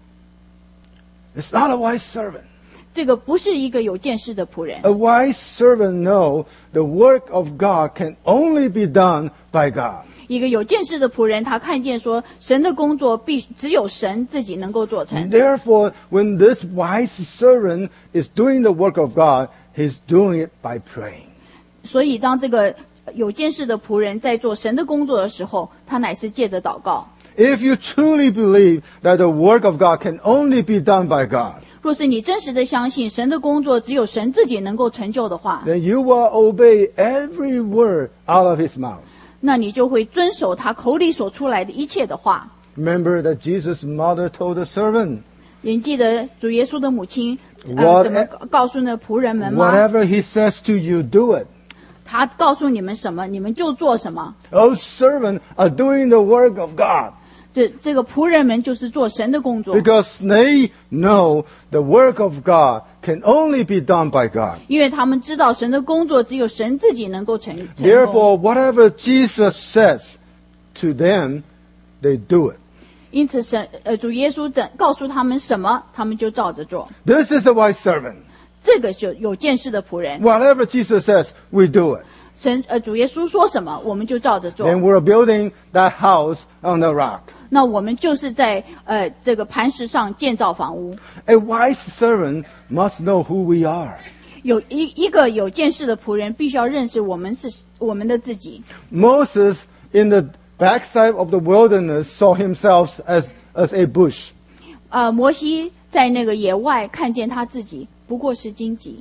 Speaker 1: It's not a wise servant.
Speaker 2: 这个不是一个有见识的仆人。
Speaker 1: A wise servant knows the work of God can only be done by God.
Speaker 2: 一个有见识的仆人，他看见说，神的工作只有神自己能够做成。
Speaker 1: Therefore, when this wise servant is doing the work of God, he's doing it by praying.
Speaker 2: 所以，当这个有见识的仆人在做神的工作的时候，他乃是借着祷告。
Speaker 1: If you truly believe that the work of God can only be done by God,
Speaker 2: 若是你真实的相信神的工作只有神自己能够成就的话，
Speaker 1: then you will obey every word out of his mouth.
Speaker 2: 那你就会遵守他口里所出来的一切的话。
Speaker 1: Remember that Jesus' mother told the servant,
Speaker 2: 你记得主耶稣的母亲
Speaker 1: What-
Speaker 2: 怎么告诉那仆人们吗？
Speaker 1: whatever he says to you, do it.
Speaker 2: 他告诉你们什么，你们就做什么。
Speaker 1: Those servants are doing the work of God
Speaker 2: 这个仆人们就是做神的工作，
Speaker 1: because they know the work of God can only be done by God.
Speaker 2: 因为他们知道神的工作只有神自己能够成功。
Speaker 1: Therefore, whatever Jesus says to them, they do it.
Speaker 2: 因此主耶稣告诉他们什么，他们就照着做。
Speaker 1: This is a wise servant.
Speaker 2: 这个就有见识的仆人。
Speaker 1: Whatever Jesus says, we do it.
Speaker 2: 主耶稣说什么，我们就照着做。
Speaker 1: Then we're building that house on the rock.
Speaker 2: 那我们就是在这个磐石上建造房屋。
Speaker 1: A wise servant must know who we are.
Speaker 2: 有一个有见识的仆人，必须要认识我们是我们的自己。
Speaker 1: Moses in the backside of the wilderness saw himself as a bush.
Speaker 2: 摩西在那个野外看见他自己不过是荆棘。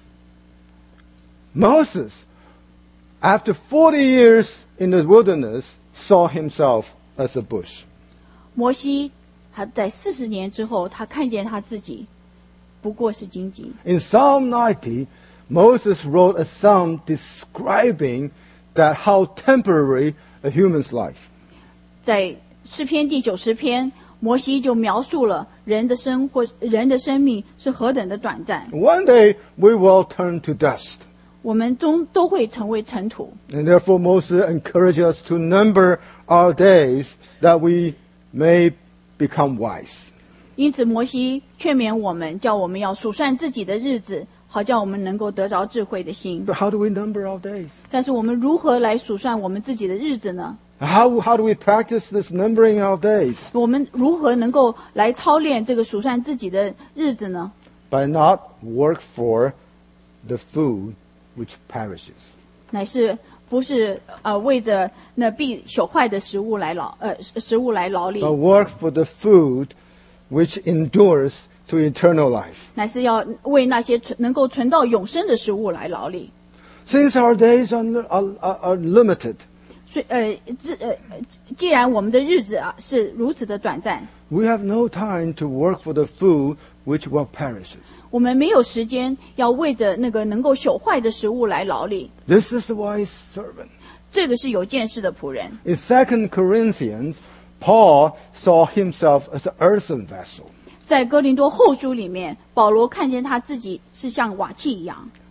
Speaker 1: Moses, after 40 years in the wilderness, saw himself as a bush.
Speaker 2: 摩西他在40年之后，他看见他自己不过是荆棘。
Speaker 1: In Psalm 90, Moses wrote a psalm describing that how temporary a human's life.
Speaker 2: 在诗篇第90篇，摩西就描述了人的生命是何等的短暂。
Speaker 1: One day we will turn to dust.
Speaker 2: 我们都会成为尘土。
Speaker 1: And therefore Moses encourages us to number our days that we may become wise.
Speaker 2: 因此，摩西劝勉我们，叫我们要数算自己的日子，好叫我们能够得着智慧的心。
Speaker 1: But how do we number our days?
Speaker 2: 但是，我们如何来数算我们自己的日子呢？
Speaker 1: How do we practice this numbering our days?
Speaker 2: 我们如何能够来操练这个数算自己的日子呢？
Speaker 1: By not work for the food which perishes.
Speaker 2: 乃是不是为着那必朽坏的食物来劳力，
Speaker 1: But work for the food which endures to eternal life.
Speaker 2: 乃是要为那些能够存到永生的食物来劳力。
Speaker 1: Since our days are limited,
Speaker 2: 所以既然我们的日子是如此的短暂，
Speaker 1: we have no time to work for the food which will perishes.
Speaker 2: 我们没有时间要为着那个能够朽坏的食物来劳力。
Speaker 1: This is the wise servant.
Speaker 2: 这个是有见识的仆人。
Speaker 1: In 2 Corinthians, Paul saw himself as an earthen vessel.
Speaker 2: 在哥林多后书里面，保罗看见他自己是像瓦器一样。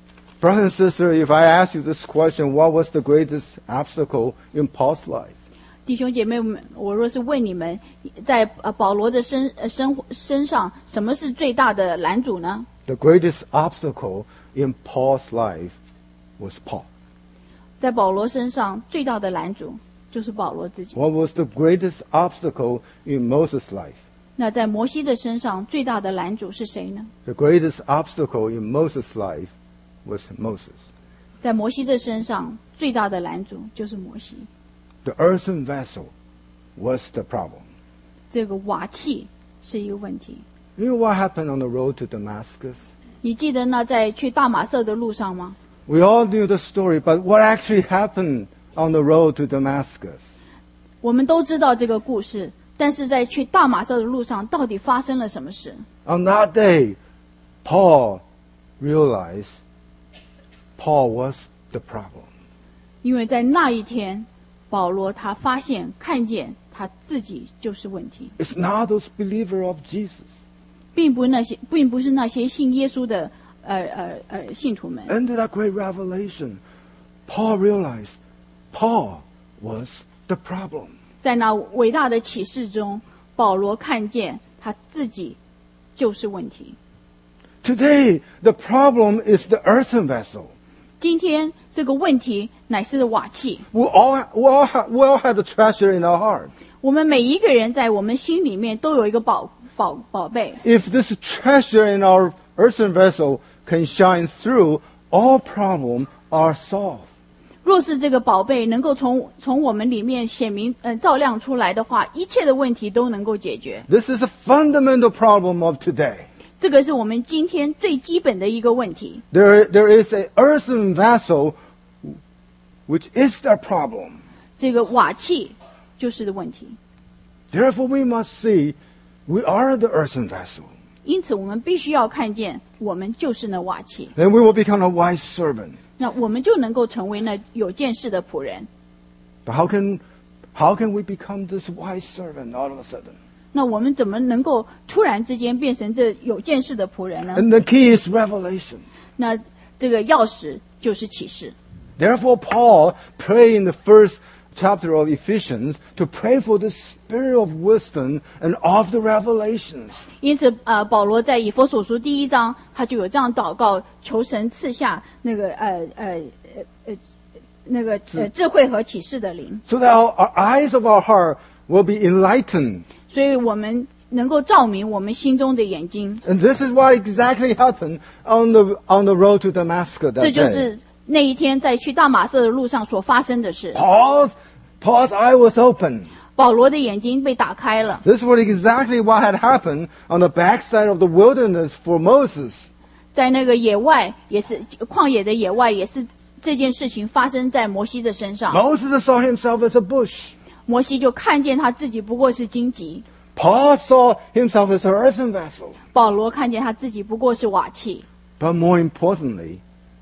Speaker 1: Brother and sister, if I ask you this question, what was the greatest obstacle in Paul's life?
Speaker 2: 弟兄姐妹们，我若是问你们，在保罗的身上，什么是最大的拦阻呢？
Speaker 1: The greatest obstacle in Paul's life was Paul.
Speaker 2: 在保罗身上最大的拦阻就是保罗自己。
Speaker 1: What was the greatest obstacle in Moses' life?
Speaker 2: 那在摩西的身上最大的拦阻是谁呢？
Speaker 1: The greatest obstacle in Moses' life was Moses.
Speaker 2: 在摩西的身上最大的拦阻就是摩西。
Speaker 1: The earthen vessel was the problem.
Speaker 2: 这个瓦器是一个问题。
Speaker 1: You know what happened on the road to Damascus?
Speaker 2: 你记得那在去大马色的路上吗？
Speaker 1: We all knew the story, but what actually happened on the road to Damascus?
Speaker 2: 我们都知道这个故事，但是在去大马色的路上，到底发生了什么事？
Speaker 1: On that day, Paul realized Paul was the problem.
Speaker 2: 因为在那一天，保罗他发现看见他自己就是问题，
Speaker 1: It's not those believers of Jesus.
Speaker 2: 并不是那些信耶稣的信徒们。
Speaker 1: Under that great revelation, Paul realized Paul was the problem.
Speaker 2: 在那伟大的启示中，保罗看见他自己就是问题。
Speaker 1: Today, the problem is the earthen vessel.
Speaker 2: 今天这个问题乃是瓦器。
Speaker 1: We all have the treasure in our heart.
Speaker 2: 我们每一个人在我们心里面都有一个宝贝。
Speaker 1: If this treasure in our earthen vessel can shine through, all problems are solved.
Speaker 2: 若是这个宝贝能够从我们里面显明照亮出来的话，一切的问题都能够解决。
Speaker 1: This is a fundamental problem of today.
Speaker 2: 这个是我们今天最基本的一个问题。
Speaker 1: There is an earthen vessel which is the problem.
Speaker 2: 这个瓦器就是问题。
Speaker 1: Therefore, we must see we are the earthen vessel.
Speaker 2: 因此，我们必须要看见，我们就是那瓦器，
Speaker 1: Then we will become a wise servant.
Speaker 2: 那我们就能够成为那有见识的仆人。
Speaker 1: But how can we become this wise servant all of a sudden?
Speaker 2: 那我们怎么能够突然之间变成这有见识的仆人呢？
Speaker 1: And the key is revelations.
Speaker 2: 那这个钥匙就是启示。
Speaker 1: Therefore, Paul prayed in the first chapter of Ephesians to pray for the spirit of wisdom and of the revelations.
Speaker 2: 因此，保罗在以弗所书第1章，他就有这样祷告，求神赐下那个智慧和启示的灵，
Speaker 1: So that our eyes of our heart will be enlightened.
Speaker 2: 所以我们能够照明我们心中的眼睛。
Speaker 1: And this is what exactly happened on the road to Damascus
Speaker 2: 这
Speaker 1: that
Speaker 2: 就
Speaker 1: day.
Speaker 2: 是那一天在去大马色的路上所发生的事。
Speaker 1: Paul's eye was open.
Speaker 2: 保罗的眼睛被打开了。
Speaker 1: This was exactly what had happened on the backside of the wilderness for Moses.
Speaker 2: 在那个野外，也是旷野的野外，也是这件事情发生在摩西的身上。
Speaker 1: Moses saw himself as a bush.
Speaker 2: 摩西就看见他自己不过是荆棘，
Speaker 1: Paul saw himself as an earthen vessel.
Speaker 2: 保罗看见他自己不过是瓦器。
Speaker 1: But more importantly,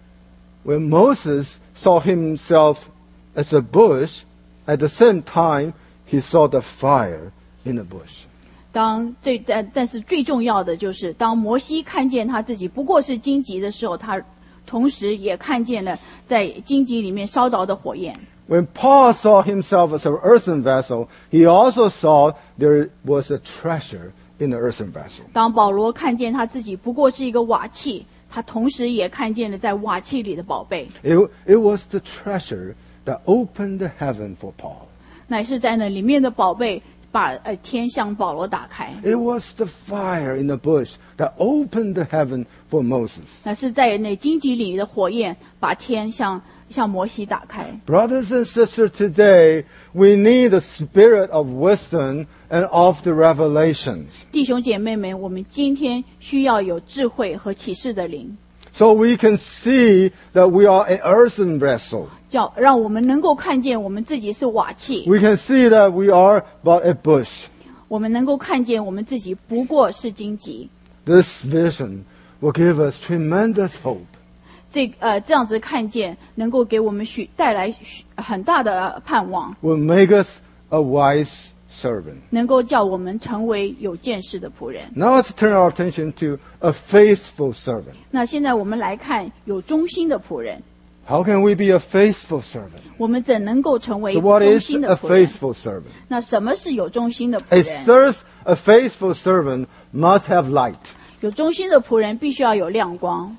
Speaker 1: when Moses saw himself as a bush, at the same time, he saw the fire in the bush.
Speaker 2: 但是最重要的就是，当摩西看见他自己不过是荆棘的时候，他同时也看见了在荆棘里面烧着的火焰。
Speaker 1: When Paul saw himself as an earthen vessel, he also saw there was a treasure in the earthen vessel.
Speaker 2: 当保罗看见他自己不过是一个瓦器，他同时也看见了在瓦器里的宝贝，
Speaker 1: It was the treasure that opened the heaven for Paul.
Speaker 2: 乃是在那里面的宝贝把天向保罗打开，
Speaker 1: It was the fire in the bush that opened the heaven for Moses.
Speaker 2: 乃是在那荆棘里的火焰把天向摩西打开。
Speaker 1: Brothers and sisters, today we need the spirit of wisdom and of the revelations.
Speaker 2: 弟兄姐妹们，我们今天需要有智慧和启示的灵，
Speaker 1: So we can see that we are an earthen vessel.
Speaker 2: 让我们能够看见我们自己是瓦器，
Speaker 1: We can see that we are but a bush.
Speaker 2: 我们能够看见我们自己不过是荆棘。
Speaker 1: This vision will give us tremendous hope.
Speaker 2: 这样子看见，能够给我们带来很大的盼望，
Speaker 1: Will make us a wise servant.
Speaker 2: 能够叫我们成为有见识的仆人。
Speaker 1: Now let's turn our attention to a faithful servant.
Speaker 2: 那现在我们来看有忠心的仆人，
Speaker 1: How can we be a faithful servant?
Speaker 2: 我们怎能够成为
Speaker 1: So what
Speaker 2: 忠
Speaker 1: is
Speaker 2: 心
Speaker 1: a
Speaker 2: 的仆人？
Speaker 1: faithful servant?
Speaker 2: 那什么是有忠心的仆
Speaker 1: A
Speaker 2: 人？
Speaker 1: faithful servant must have light.
Speaker 2: 有忠心的仆人必须要有亮光。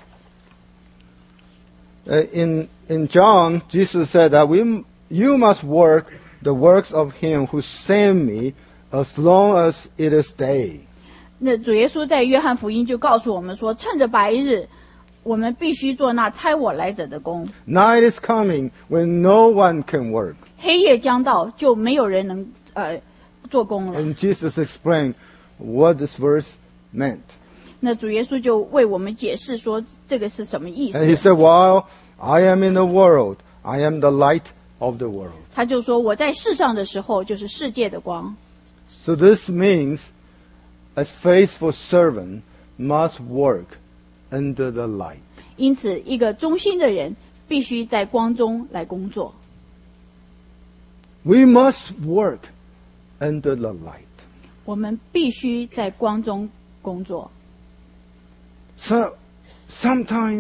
Speaker 1: In John, Jesus said that you must work the works of him who sent me as long as it is day.
Speaker 2: 那主耶稣在约翰福音就告诉我们说，趁着白日，我们必须做那差我来者的工。
Speaker 1: Night is coming when no one can work.
Speaker 2: 黑夜将到，就没有人能做工了。
Speaker 1: And Jesus explained what this verse meant.
Speaker 2: 那主耶稣就为我们解释说这个是什么意
Speaker 1: And he
Speaker 2: 思。
Speaker 1: said, while I am in the world, I am the light of the world.
Speaker 2: 他就说我在世上的时候就是世界的光。
Speaker 1: So this means a faithful servant must work under the light.
Speaker 2: 因此，一个忠心的人必须在光中来工作。
Speaker 1: We must work under the light.
Speaker 2: 我们必须在光中工作。
Speaker 1: So sometimes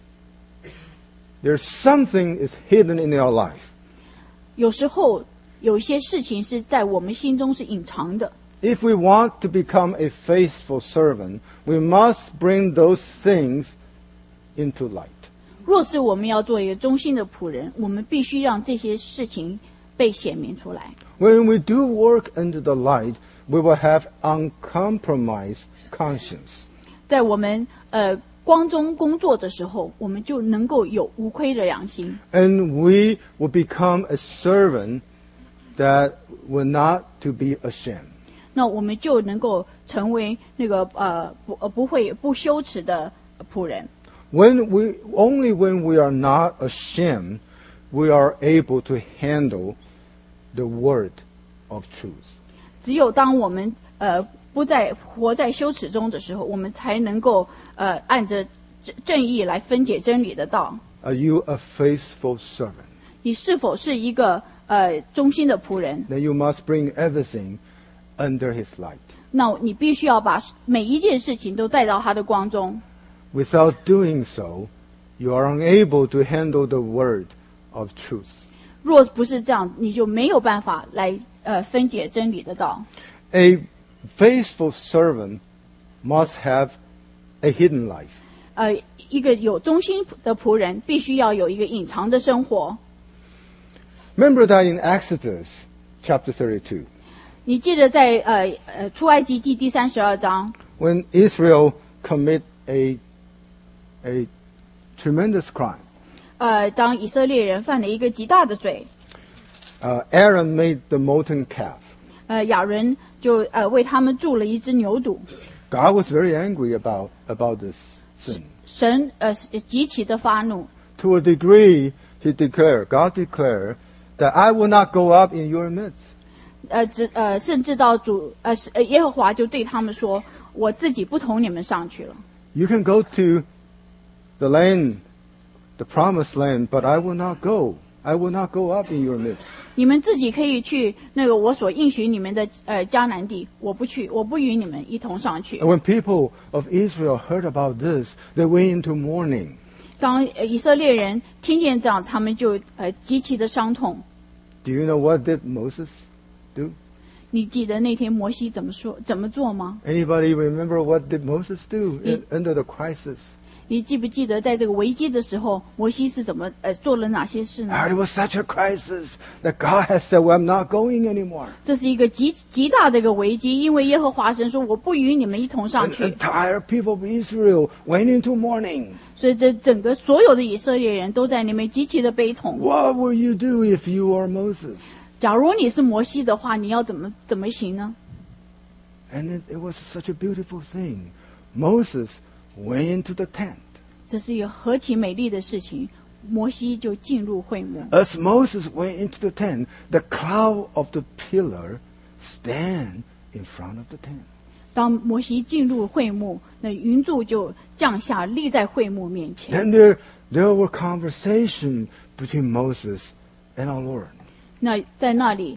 Speaker 1: there's something is hidden in our life.
Speaker 2: 有时候有些事情是在我们心中是隐藏的。
Speaker 1: If we want to become a faithful servant, we must bring those things into light.
Speaker 2: 若是我们要做一个忠心的仆人，我们必须让这些事情被显明出来。
Speaker 1: When we do work under the light, we will have uncompromised conscience.
Speaker 2: 在我们光中工作的时候，我们就能够有无亏的良心。
Speaker 1: And we will become a servant that will not to be ashamed.
Speaker 2: 那我们就能够成为那个不羞耻的仆人。
Speaker 1: Only when we are not ashamed, we are able to handle the word of truth.
Speaker 2: 只有当我们不再活在羞耻中的时候，我们才能够按着正义来分解真理的道。
Speaker 1: Are you a faithful servant?
Speaker 2: 你是否是一个忠心的仆人？
Speaker 1: Then you must bring everything under his light.
Speaker 2: 那你必须要把每一件事情都带到他的光中。
Speaker 1: Without doing so, you are unable to handle the word of truth.
Speaker 2: 若不是这样子，你就没有办法来分解真理的道。
Speaker 1: A faithful servant must have a hidden life.
Speaker 2: 一个有忠心的仆人必须要有一个隐藏的生活。
Speaker 1: Remember that in Exodus chapter 32,
Speaker 2: 你记得在出埃及记第32章，
Speaker 1: when Israel commit a tremendous crime,
Speaker 2: 当以色列人犯了一个极大的罪，
Speaker 1: Aaron made the molten calf.
Speaker 2: 亚伦就为他们铸了一只牛犊。
Speaker 1: God was very angry about this sin.
Speaker 2: 神极其的发怒，
Speaker 1: To a degree, God declared that I will not go up in your midst.
Speaker 2: 甚至到耶和华就对他们说：“我自己不同你们上去了。
Speaker 1: You can go to the land, the promised land, but I will not go. I will not go up in your midst.
Speaker 2: 你们自己可以去那个我所应许你们的迦南地，我不去，我不与你们一同上去。
Speaker 1: And when people of Israel heard about this, they went into mourning.
Speaker 2: 当以色列人听见这样，他们就极其的伤痛。
Speaker 1: Do you know what did Moses do?
Speaker 2: 你记得那天摩西怎么做吗？
Speaker 1: Anybody remember what did Moses do under the crisis?
Speaker 2: 你记不记得在这个危机的时候，摩西是怎么做了哪些事呢？
Speaker 1: It was such a crisis that God has said, well, I'm not going anymore.
Speaker 2: 这是一个极大的一个危机，因为耶和华神说：“我不与你们一同上
Speaker 1: The
Speaker 2: 去。
Speaker 1: entire people of Israel went into mourning. ”
Speaker 2: 所以这整个所有的以色列人都在里面极其的悲痛。
Speaker 1: What will you do if you are Moses?
Speaker 2: 假如你是摩西的话，你要怎么行呢？
Speaker 1: And it was such a beautiful thing. Moses went into the tent.
Speaker 2: 这是一个何其美丽的事情！摩西就进入会幕。
Speaker 1: As Moses went into the tent, the cloud of the pillar stand in front of the tent.
Speaker 2: 当摩西进入会幕，那云柱就降下，立在会幕面前。
Speaker 1: Then there were conversation between Moses and our Lord.
Speaker 2: 那在那里，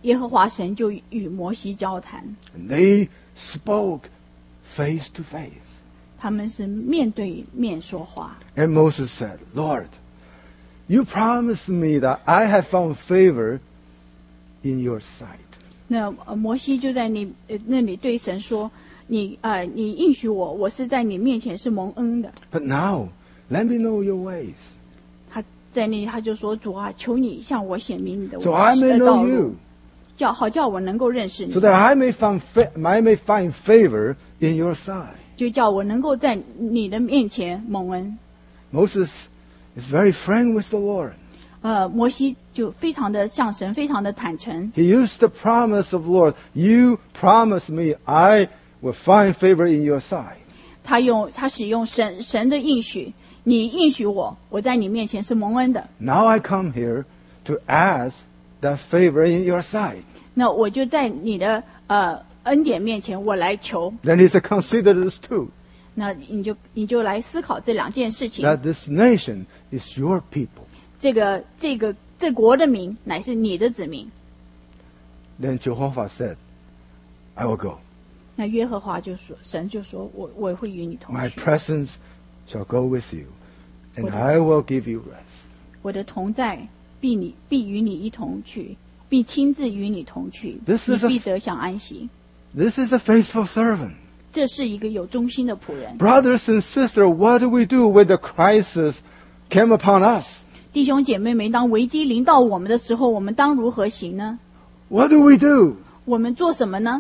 Speaker 2: 耶和华神就与摩西交谈，
Speaker 1: And they spoke face to face.
Speaker 2: 他们是面对面说话。
Speaker 1: And Moses said, Lord, you promised me that I have found favor in your sight.
Speaker 2: 那摩西就在那里对神说：“你应许我，我是在你面前是蒙恩的。
Speaker 1: But now, let me know your ways, ”
Speaker 2: 他在那里他就说：“主啊，求你向我显明你的
Speaker 1: so I may
Speaker 2: 道
Speaker 1: know
Speaker 2: 路
Speaker 1: you,
Speaker 2: 叫我能够认识你
Speaker 1: so，that I may find favor in your sight.
Speaker 2: 就叫我能够在你的面前蒙恩。”
Speaker 1: Moses is very frank with the Lord.
Speaker 2: 摩西就非常的向神非常的坦诚，
Speaker 1: He used the promise of Lord. You promised me I will find favor in your sight.
Speaker 2: 他使用神的应许，你应许我，我在你面前是蒙恩的。
Speaker 1: Now I come here to ask that favor in your sight.
Speaker 2: 那我就在你的恩典面前，我来求。
Speaker 1: Then he said, consider this too,
Speaker 2: 那你就来思考这两件事情。
Speaker 1: that this nation is your people.
Speaker 2: 这国的民乃是你的子民。
Speaker 1: Then Jehovah said, I will go.
Speaker 2: 那耶和华就说，神就说我会与你同
Speaker 1: My
Speaker 2: 去，
Speaker 1: presence shall go with you, and
Speaker 2: What-
Speaker 1: I will give you rest.
Speaker 2: 我的同在必与你一同去，必亲自与你同去，
Speaker 1: This
Speaker 2: 你
Speaker 1: is a-
Speaker 2: 必得享安息。
Speaker 1: This is a faithful servant.
Speaker 2: 这是一个有忠心的仆人。
Speaker 1: Brothers and sisters, what do we do when the crisis came upon us?
Speaker 2: 弟兄姐妹们，当危机临到我们的时候，我们当如何行呢？
Speaker 1: What do we do?
Speaker 2: 我们做什么呢？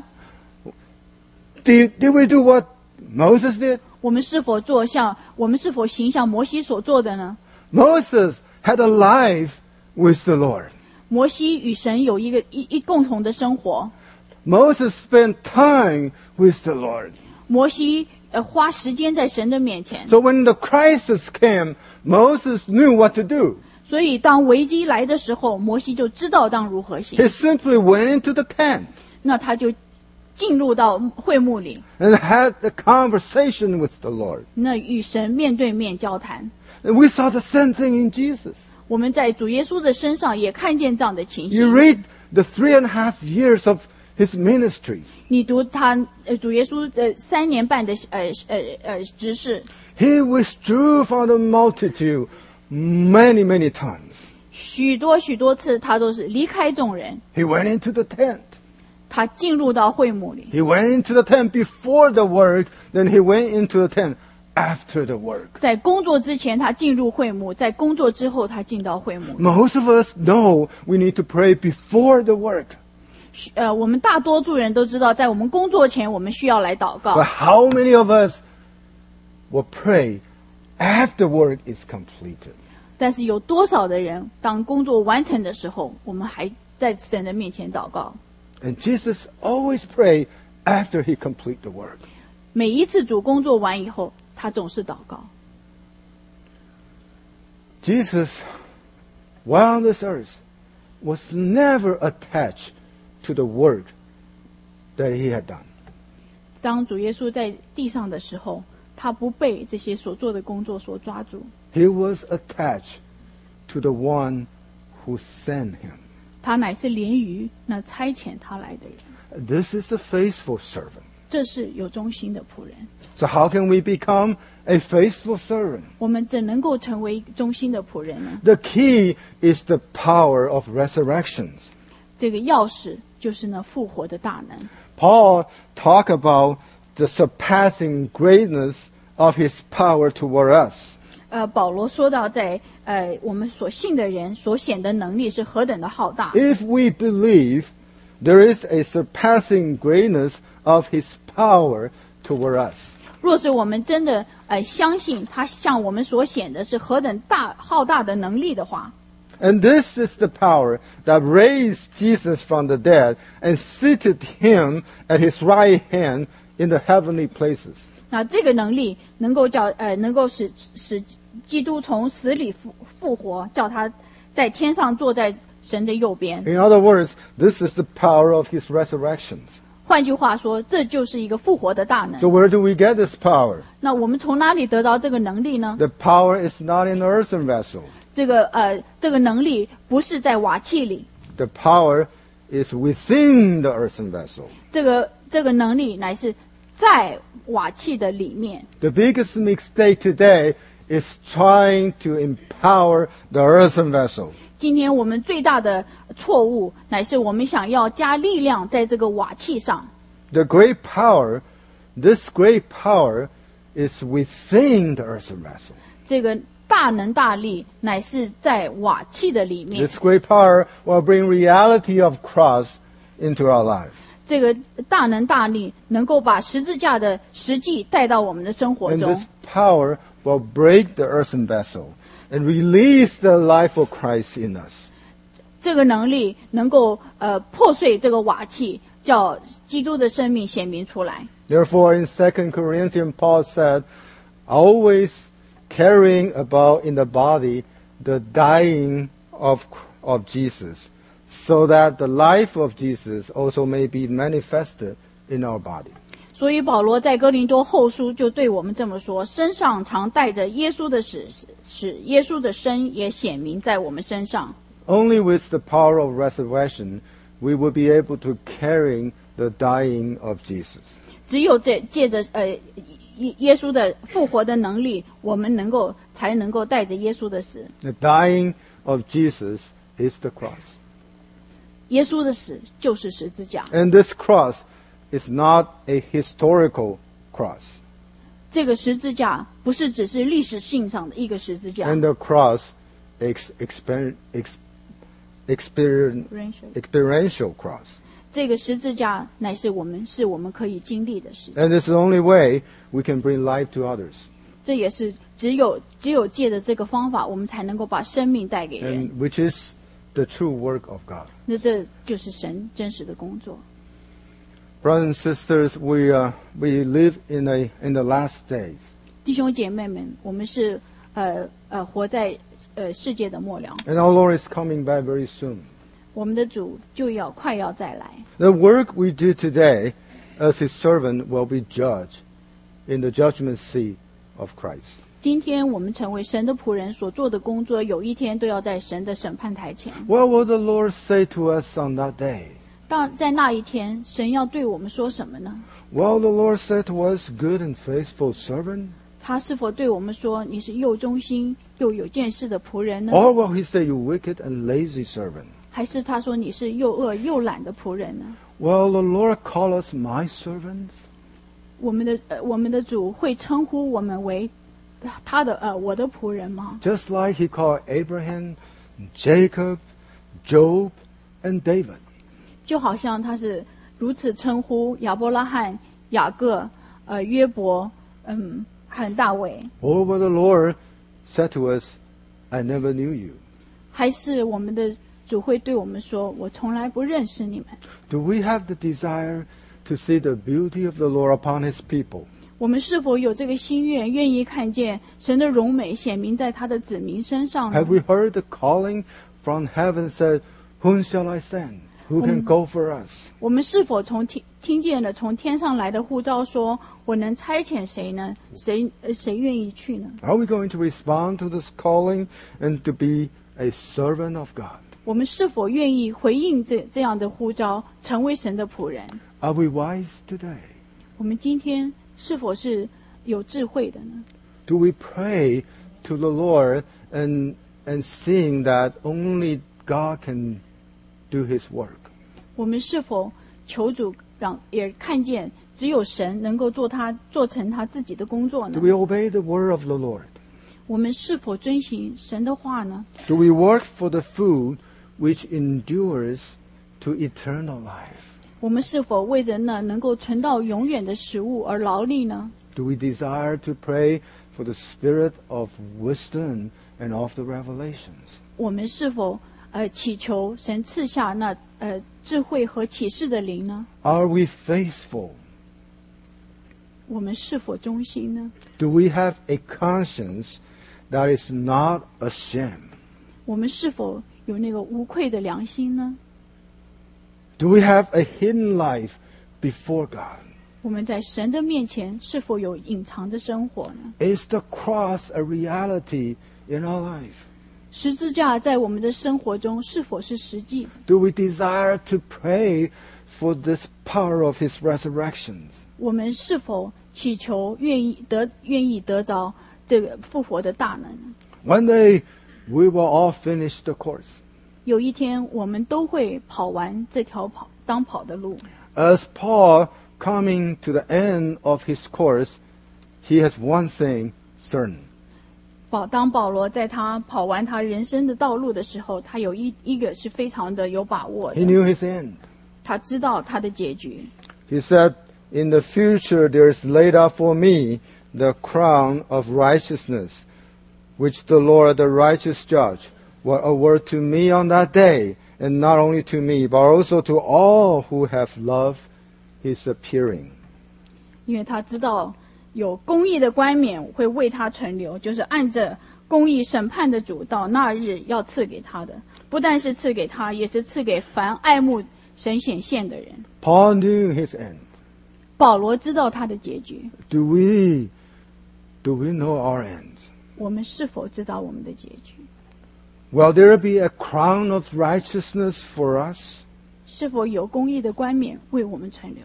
Speaker 1: Did we do what Moses did?
Speaker 2: 我们是否行像摩西所做的呢？
Speaker 1: Moses had a life with the Lord.
Speaker 2: 摩西与神有一共同的生活。
Speaker 1: Moses spent time with the Lord.
Speaker 2: 摩西花时间在神的面前，
Speaker 1: So when the crisis came, Moses knew what to do.
Speaker 2: 所以当危机来的时候，摩西就知道当如何行。
Speaker 1: He simply went into the tent
Speaker 2: 那他就进入到会幕里，
Speaker 1: and had a conversation with the Lord.
Speaker 2: 那与神面对面交谈。
Speaker 1: And we saw the same thing in Jesus.
Speaker 2: 我们在主耶稣的身上也看见这样的情
Speaker 1: You
Speaker 2: 形。
Speaker 1: read the 3.5 years of his ministry.
Speaker 2: 你读他主耶稣的3年半的执事，
Speaker 1: He withdrew from the multitude many times.
Speaker 2: 许多次他都是离开众人，
Speaker 1: He went into the tent.
Speaker 2: 他进入到会幕里。
Speaker 1: He went into the tent before the work, then he went into the tent after the work.
Speaker 2: 在工作之前，他进入会幕；在工作之后，他进到会幕。
Speaker 1: Most of us know we need to pray before the work.
Speaker 2: 我们大多数人都知道，在我们工作前，我们需要来祷告
Speaker 1: But。how many of us will pray after work is completed?
Speaker 2: 但是有多少的人，当工作完成的时候，我们还在神的面前祷告？
Speaker 1: And Jesus always prayed after he complete the work.
Speaker 2: 每一次主工作完以后，他总是祷告。
Speaker 1: Jesus, while on this earth, was never attached to the work that he had done.
Speaker 2: 当主耶稣在地上的时候，他不被这些所做的工作所抓住，
Speaker 1: He was attached to the one who sent him.
Speaker 2: 他乃是连于那差遣他来的人。
Speaker 1: This is a faithful servant.
Speaker 2: 这是有忠心的仆人。
Speaker 1: So how can we become a faithful servant?
Speaker 2: 我们怎能够成为忠心的仆人呢？
Speaker 1: The key is the power of resurrections.
Speaker 2: 这个钥匙就是那复活的大能。
Speaker 1: Paul talked about the surpassing greatness of his power toward us.
Speaker 2: 保罗说到在我们所信的人所显的能力是何等的浩大。
Speaker 1: If we believe there is a surpassing greatness of his power toward us.
Speaker 2: 若是我们真的相信他向我们所显的是何等浩大的能力的话，
Speaker 1: And this is the power that raised Jesus from the dead and seated him at his right hand in the heavenly places.
Speaker 2: 那这个能力能够使基督从死里复活，叫他在天上坐在神的右边。
Speaker 1: In other words, this is the power of his resurrections.
Speaker 2: 换句话说，这就是一个复活的大能
Speaker 1: So。where do we get this power?
Speaker 2: 那我们从哪里得到这个能力呢？
Speaker 1: The power is not in earthen vessel.
Speaker 2: 这个能力不是在瓦器里，
Speaker 1: The power is within the earthen vessel.
Speaker 2: 这个能力乃是在瓦器的里面。
Speaker 1: The biggest mistake today is trying to empower the earthen vessel.
Speaker 2: 今天我们最大的错误乃是我们想要加力量在这个瓦器上。
Speaker 1: This great power is within the earthen vessel.
Speaker 2: 这个大能大力乃是在瓦器的里面。
Speaker 1: This great power will bring reality of cross into our life.
Speaker 2: 这个大能大力能够把十字架的实际带到我们的生活
Speaker 1: And
Speaker 2: 中。
Speaker 1: this power will break the earthen vessel and release the life of Christ in us.
Speaker 2: 这个能力能够破碎这个瓦器，叫基督的生命显明出来。
Speaker 1: Therefore, in 2 Corinthians, Paul said, always carrying about in the body the dying of Jesus, so that the life of Jesus also may be manifested in our body.
Speaker 2: 所以保罗在哥林多后书就对我们这么说：身上常带着耶稣的死，使耶稣的生也显明在我们身上。
Speaker 1: Only with the power of resurrection, we will be able to carry the dying of Jesus.
Speaker 2: 只有借着耶稣的复活的能力，我们才能够带着耶稣的死。
Speaker 1: The dying of Jesus is the cross.
Speaker 2: 耶稣的死就是十字架。
Speaker 1: And this cross is not a historical cross.
Speaker 2: 这个十字架不是只是历史性上的一个十字架。
Speaker 1: And the cross experiential cross.
Speaker 2: 这个十字架乃是我们可以经历的事。
Speaker 1: And it's the only way we can bring life to others.
Speaker 2: 这也是只有借着这个方法，我们才能够把生命带给人。
Speaker 1: And which is the true work of God.
Speaker 2: 那这就是神真实的工作。
Speaker 1: Brothers and sisters, we live in the last days.
Speaker 2: 弟兄姐妹们，我们是活在世界的末了，
Speaker 1: And our Lord is coming back very soon.
Speaker 2: 我们的主快要再来。
Speaker 1: The work we do today as His servant will be judged in the judgment seat of Christ.
Speaker 2: 今天我们成为神的仆人所做的工作，有一天都要在神的审判台前。
Speaker 1: What will the Lord say to us on that day?
Speaker 2: 在那一天，神要对我们说什么呢？
Speaker 1: Will the Lord say to us, good and faithful servant?
Speaker 2: 他是否对我们说，你是又忠心又有见识的仆人呢？
Speaker 1: Or will He say, you wicked and lazy servant?
Speaker 2: 还是他说你是又恶又懒的仆人呢？
Speaker 1: Will the Lord call us my servants?
Speaker 2: 我们的主会称呼我们为我的仆人吗？
Speaker 1: Just like He called Abraham, Jacob, Job, and David.
Speaker 2: 就好像他是如此称呼亚伯拉罕、雅各、约伯，和大卫。
Speaker 1: Or will the Lord say to us, I never knew you?
Speaker 2: 还是我们的主会对我们说，我从来不认识你们。
Speaker 1: Do we have the desire to see the beauty of the Lord upon His people?
Speaker 2: 我们是否有这个心愿，愿意看见神的荣美显明在他的子民身上呢？
Speaker 1: Have we heard the calling from heaven said, whom shall I send? Who can go for us?
Speaker 2: 我们是否听见了从天上来的呼召，说我能差遣谁呢？谁愿意去呢？
Speaker 1: Are we going to respond to this calling and to be a servant of God?
Speaker 2: 我们是否愿意回应这样的呼召，成为神的仆人？
Speaker 1: Are we wise today?
Speaker 2: 我们今天是否是有智慧的呢？
Speaker 1: Do we pray to the Lord and seeing that only God can do His work?
Speaker 2: 我们是否求主也看见只有神能够做成他自己的工作呢
Speaker 1: Do？we obey the word of the Lord?
Speaker 2: 我们是否遵行神的话呢？
Speaker 1: Do we work for the food which endures to eternal life?
Speaker 2: 我们是否为着那能够存到永远的食物而劳力呢？
Speaker 1: Do we desire to pray for the spirit of wisdom and of the revelations?
Speaker 2: 我们是否祈求神赐下那智慧和启示的灵呢？
Speaker 1: Are we faithful?
Speaker 2: 我们是否忠心呢？
Speaker 1: Do we have a conscience that is not ashamed?
Speaker 2: 我们是否有那个无愧的良心呢？
Speaker 1: Do we have a hidden life before God?
Speaker 2: 我们在神的面前是否有隐藏的生活呢？
Speaker 1: Is the cross a reality in our life?
Speaker 2: 十字架在我们的生活中是否是实际的？
Speaker 1: Do we desire to pray for this power of His resurrections?
Speaker 2: 我们是否祈求愿意得着这个复活的大能？
Speaker 1: One day, we will all finish the course.
Speaker 2: 有一天，我们都会跑完这条当跑的路。
Speaker 1: As Paul coming to the end of his course, he has one thing certain.
Speaker 2: 当保罗在他跑完他人生的道路的时候，他有一个是非常的有把握
Speaker 1: He
Speaker 2: 的，
Speaker 1: knew his end.
Speaker 2: 他知道他的结局。
Speaker 1: He said, "In the future there is laid up for me the crown of righteousness, which the Lord, the righteous judge, will award to me on that day, and not only to me, but also to all who have loved His appearing."
Speaker 2: 因为他知道有公义的冠冕会为他存留，就是按着公义审判的主到那日要赐给他的，不但是赐给他，也是赐给凡爱慕神显现的人。
Speaker 1: Paul knew his end.
Speaker 2: 保罗知道他的结局，
Speaker 1: Do we know our ends?
Speaker 2: 我们是否知道我们的结局？
Speaker 1: Will there be a crown of righteousness for us?
Speaker 2: 是否有公义的冠冕为我们存留？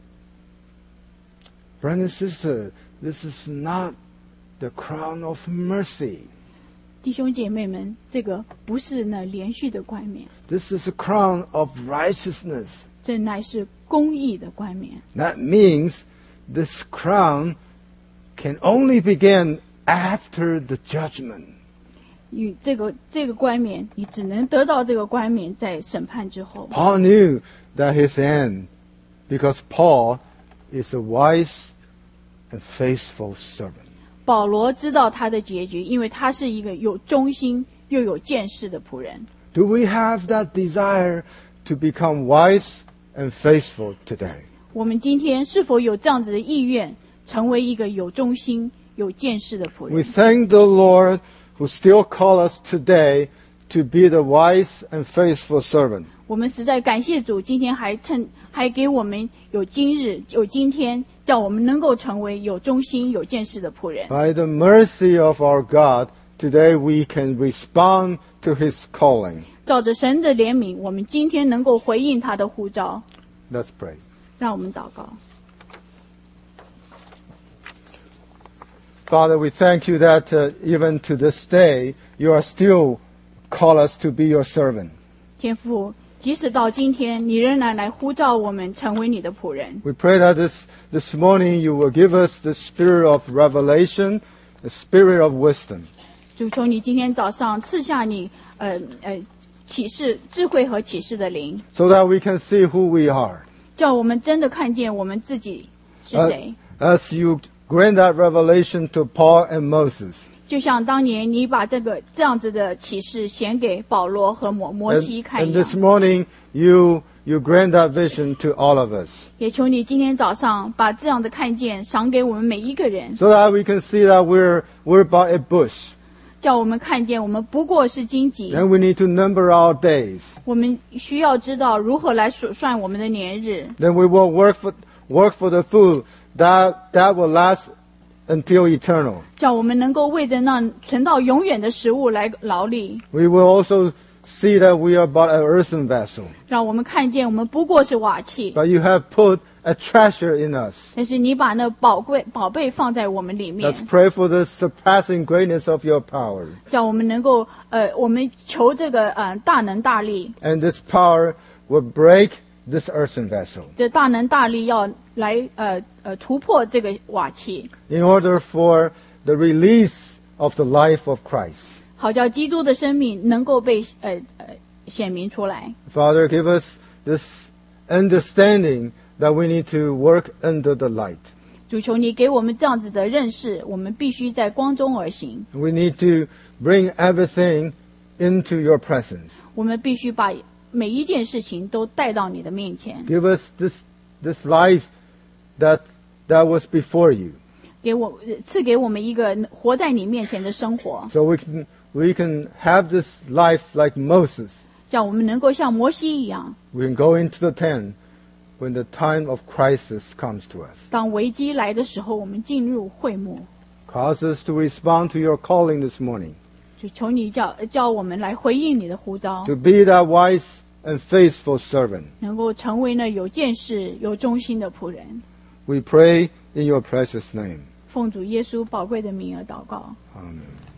Speaker 1: Brother and sister, this is not the crown of mercy.
Speaker 2: 弟兄姐妹们，这个不是那连续的冠冕，
Speaker 1: This is a crown of righteousness.
Speaker 2: 这乃是公义的冠冕。
Speaker 1: That means this crown can only begin after the judgment.
Speaker 2: 与这个冠冕，你只能得到这个冠冕在审判之后。
Speaker 1: Paul knew that his end, because Paul is a wise and faithful servant.
Speaker 2: 保罗知道他的结局，因为他是一个有忠心又有见识的仆人。
Speaker 1: Do we have that desire to become wise and faithful today?
Speaker 2: 我们今天是否有这样子的意愿，成为一个有忠心、有见识的仆
Speaker 1: We
Speaker 2: 人？
Speaker 1: thank the Lord who still calls us today to be the wise and faithful servant.
Speaker 2: 我们实在感谢主，今天还给我们有今日有今天，叫我们能够成为有忠心、有见识的仆人。
Speaker 1: By the mercy of our God, today we can respond to His calling.
Speaker 2: 照着神的怜悯，我们今天能够回应他的呼召。
Speaker 1: Let's pray.
Speaker 2: 让我们祷告。
Speaker 1: Father, we thank you that even to this day, you are still call us to be your servant.
Speaker 2: 天父，即使到今天，你仍然来呼召我们成为你的仆人。
Speaker 1: We pray that this morning you will give us the spirit of revelation, the spirit of wisdom.
Speaker 2: 主，求你今天早上赐下你启示、智慧和启示的灵，
Speaker 1: so that we can see who we are.
Speaker 2: 叫我们真的看见我们自己是谁。
Speaker 1: As you grant that revelation to Paul and Moses.
Speaker 2: 就像当年你把这样子的启示显给保罗和摩西看
Speaker 1: And
Speaker 2: 一样，
Speaker 1: this morning you grant that vision to all of us.
Speaker 2: 也求你今天早上把这样的看见赏给我们每一个人，
Speaker 1: So that we can see that we're but a bush.
Speaker 2: 叫我们看见我们不过是荆棘，
Speaker 1: And we need to number our days.
Speaker 2: 我们需要知道如何来数算我们的年日，
Speaker 1: Then we will work for the food that will last until eternal.
Speaker 2: 叫我们能够为着那存到永远的食物来劳力，
Speaker 1: We will also see that we are but an earthen vessel.
Speaker 2: 让我们看见我们不过是瓦器，
Speaker 1: But you have put a treasure in us.
Speaker 2: 但是你把那宝贝放在我们里面，
Speaker 1: Let's pray for the surpassing greatness of your power.
Speaker 2: 叫我们能够我们求这个大能大力，
Speaker 1: And this power will break this earthen vessel
Speaker 2: 这大能大力要来突破这个瓦器，
Speaker 1: in order for the release of the life of Christ.
Speaker 2: 好叫基督的生命能够被显明出来。
Speaker 1: Father, give us this understanding that we need to work under the light.
Speaker 2: 主，求你给我们这样子的认识，我们必须在光中而行，
Speaker 1: We need to bring everything into your presence.
Speaker 2: 我们必须把每一件事情都带到你的面前，
Speaker 1: Give us this life that was before you,
Speaker 2: 赐给我们一个活在你面前的生活，
Speaker 1: so we can have this life like Moses.
Speaker 2: 叫我们能够像摩西一样，
Speaker 1: We can go into the tent when the time of crisis comes to us.
Speaker 2: 当危机来的时候，我们进入会幕。
Speaker 1: Cause us to respond to your calling this morning.
Speaker 2: 就求你叫我们来回应你的呼召，
Speaker 1: to be that wise and faithful servant.
Speaker 2: 能够成为那有见识、有忠心的仆人。
Speaker 1: We pray in your precious name.
Speaker 2: 奉主耶稣宝贵的名而祷告。
Speaker 1: Amen.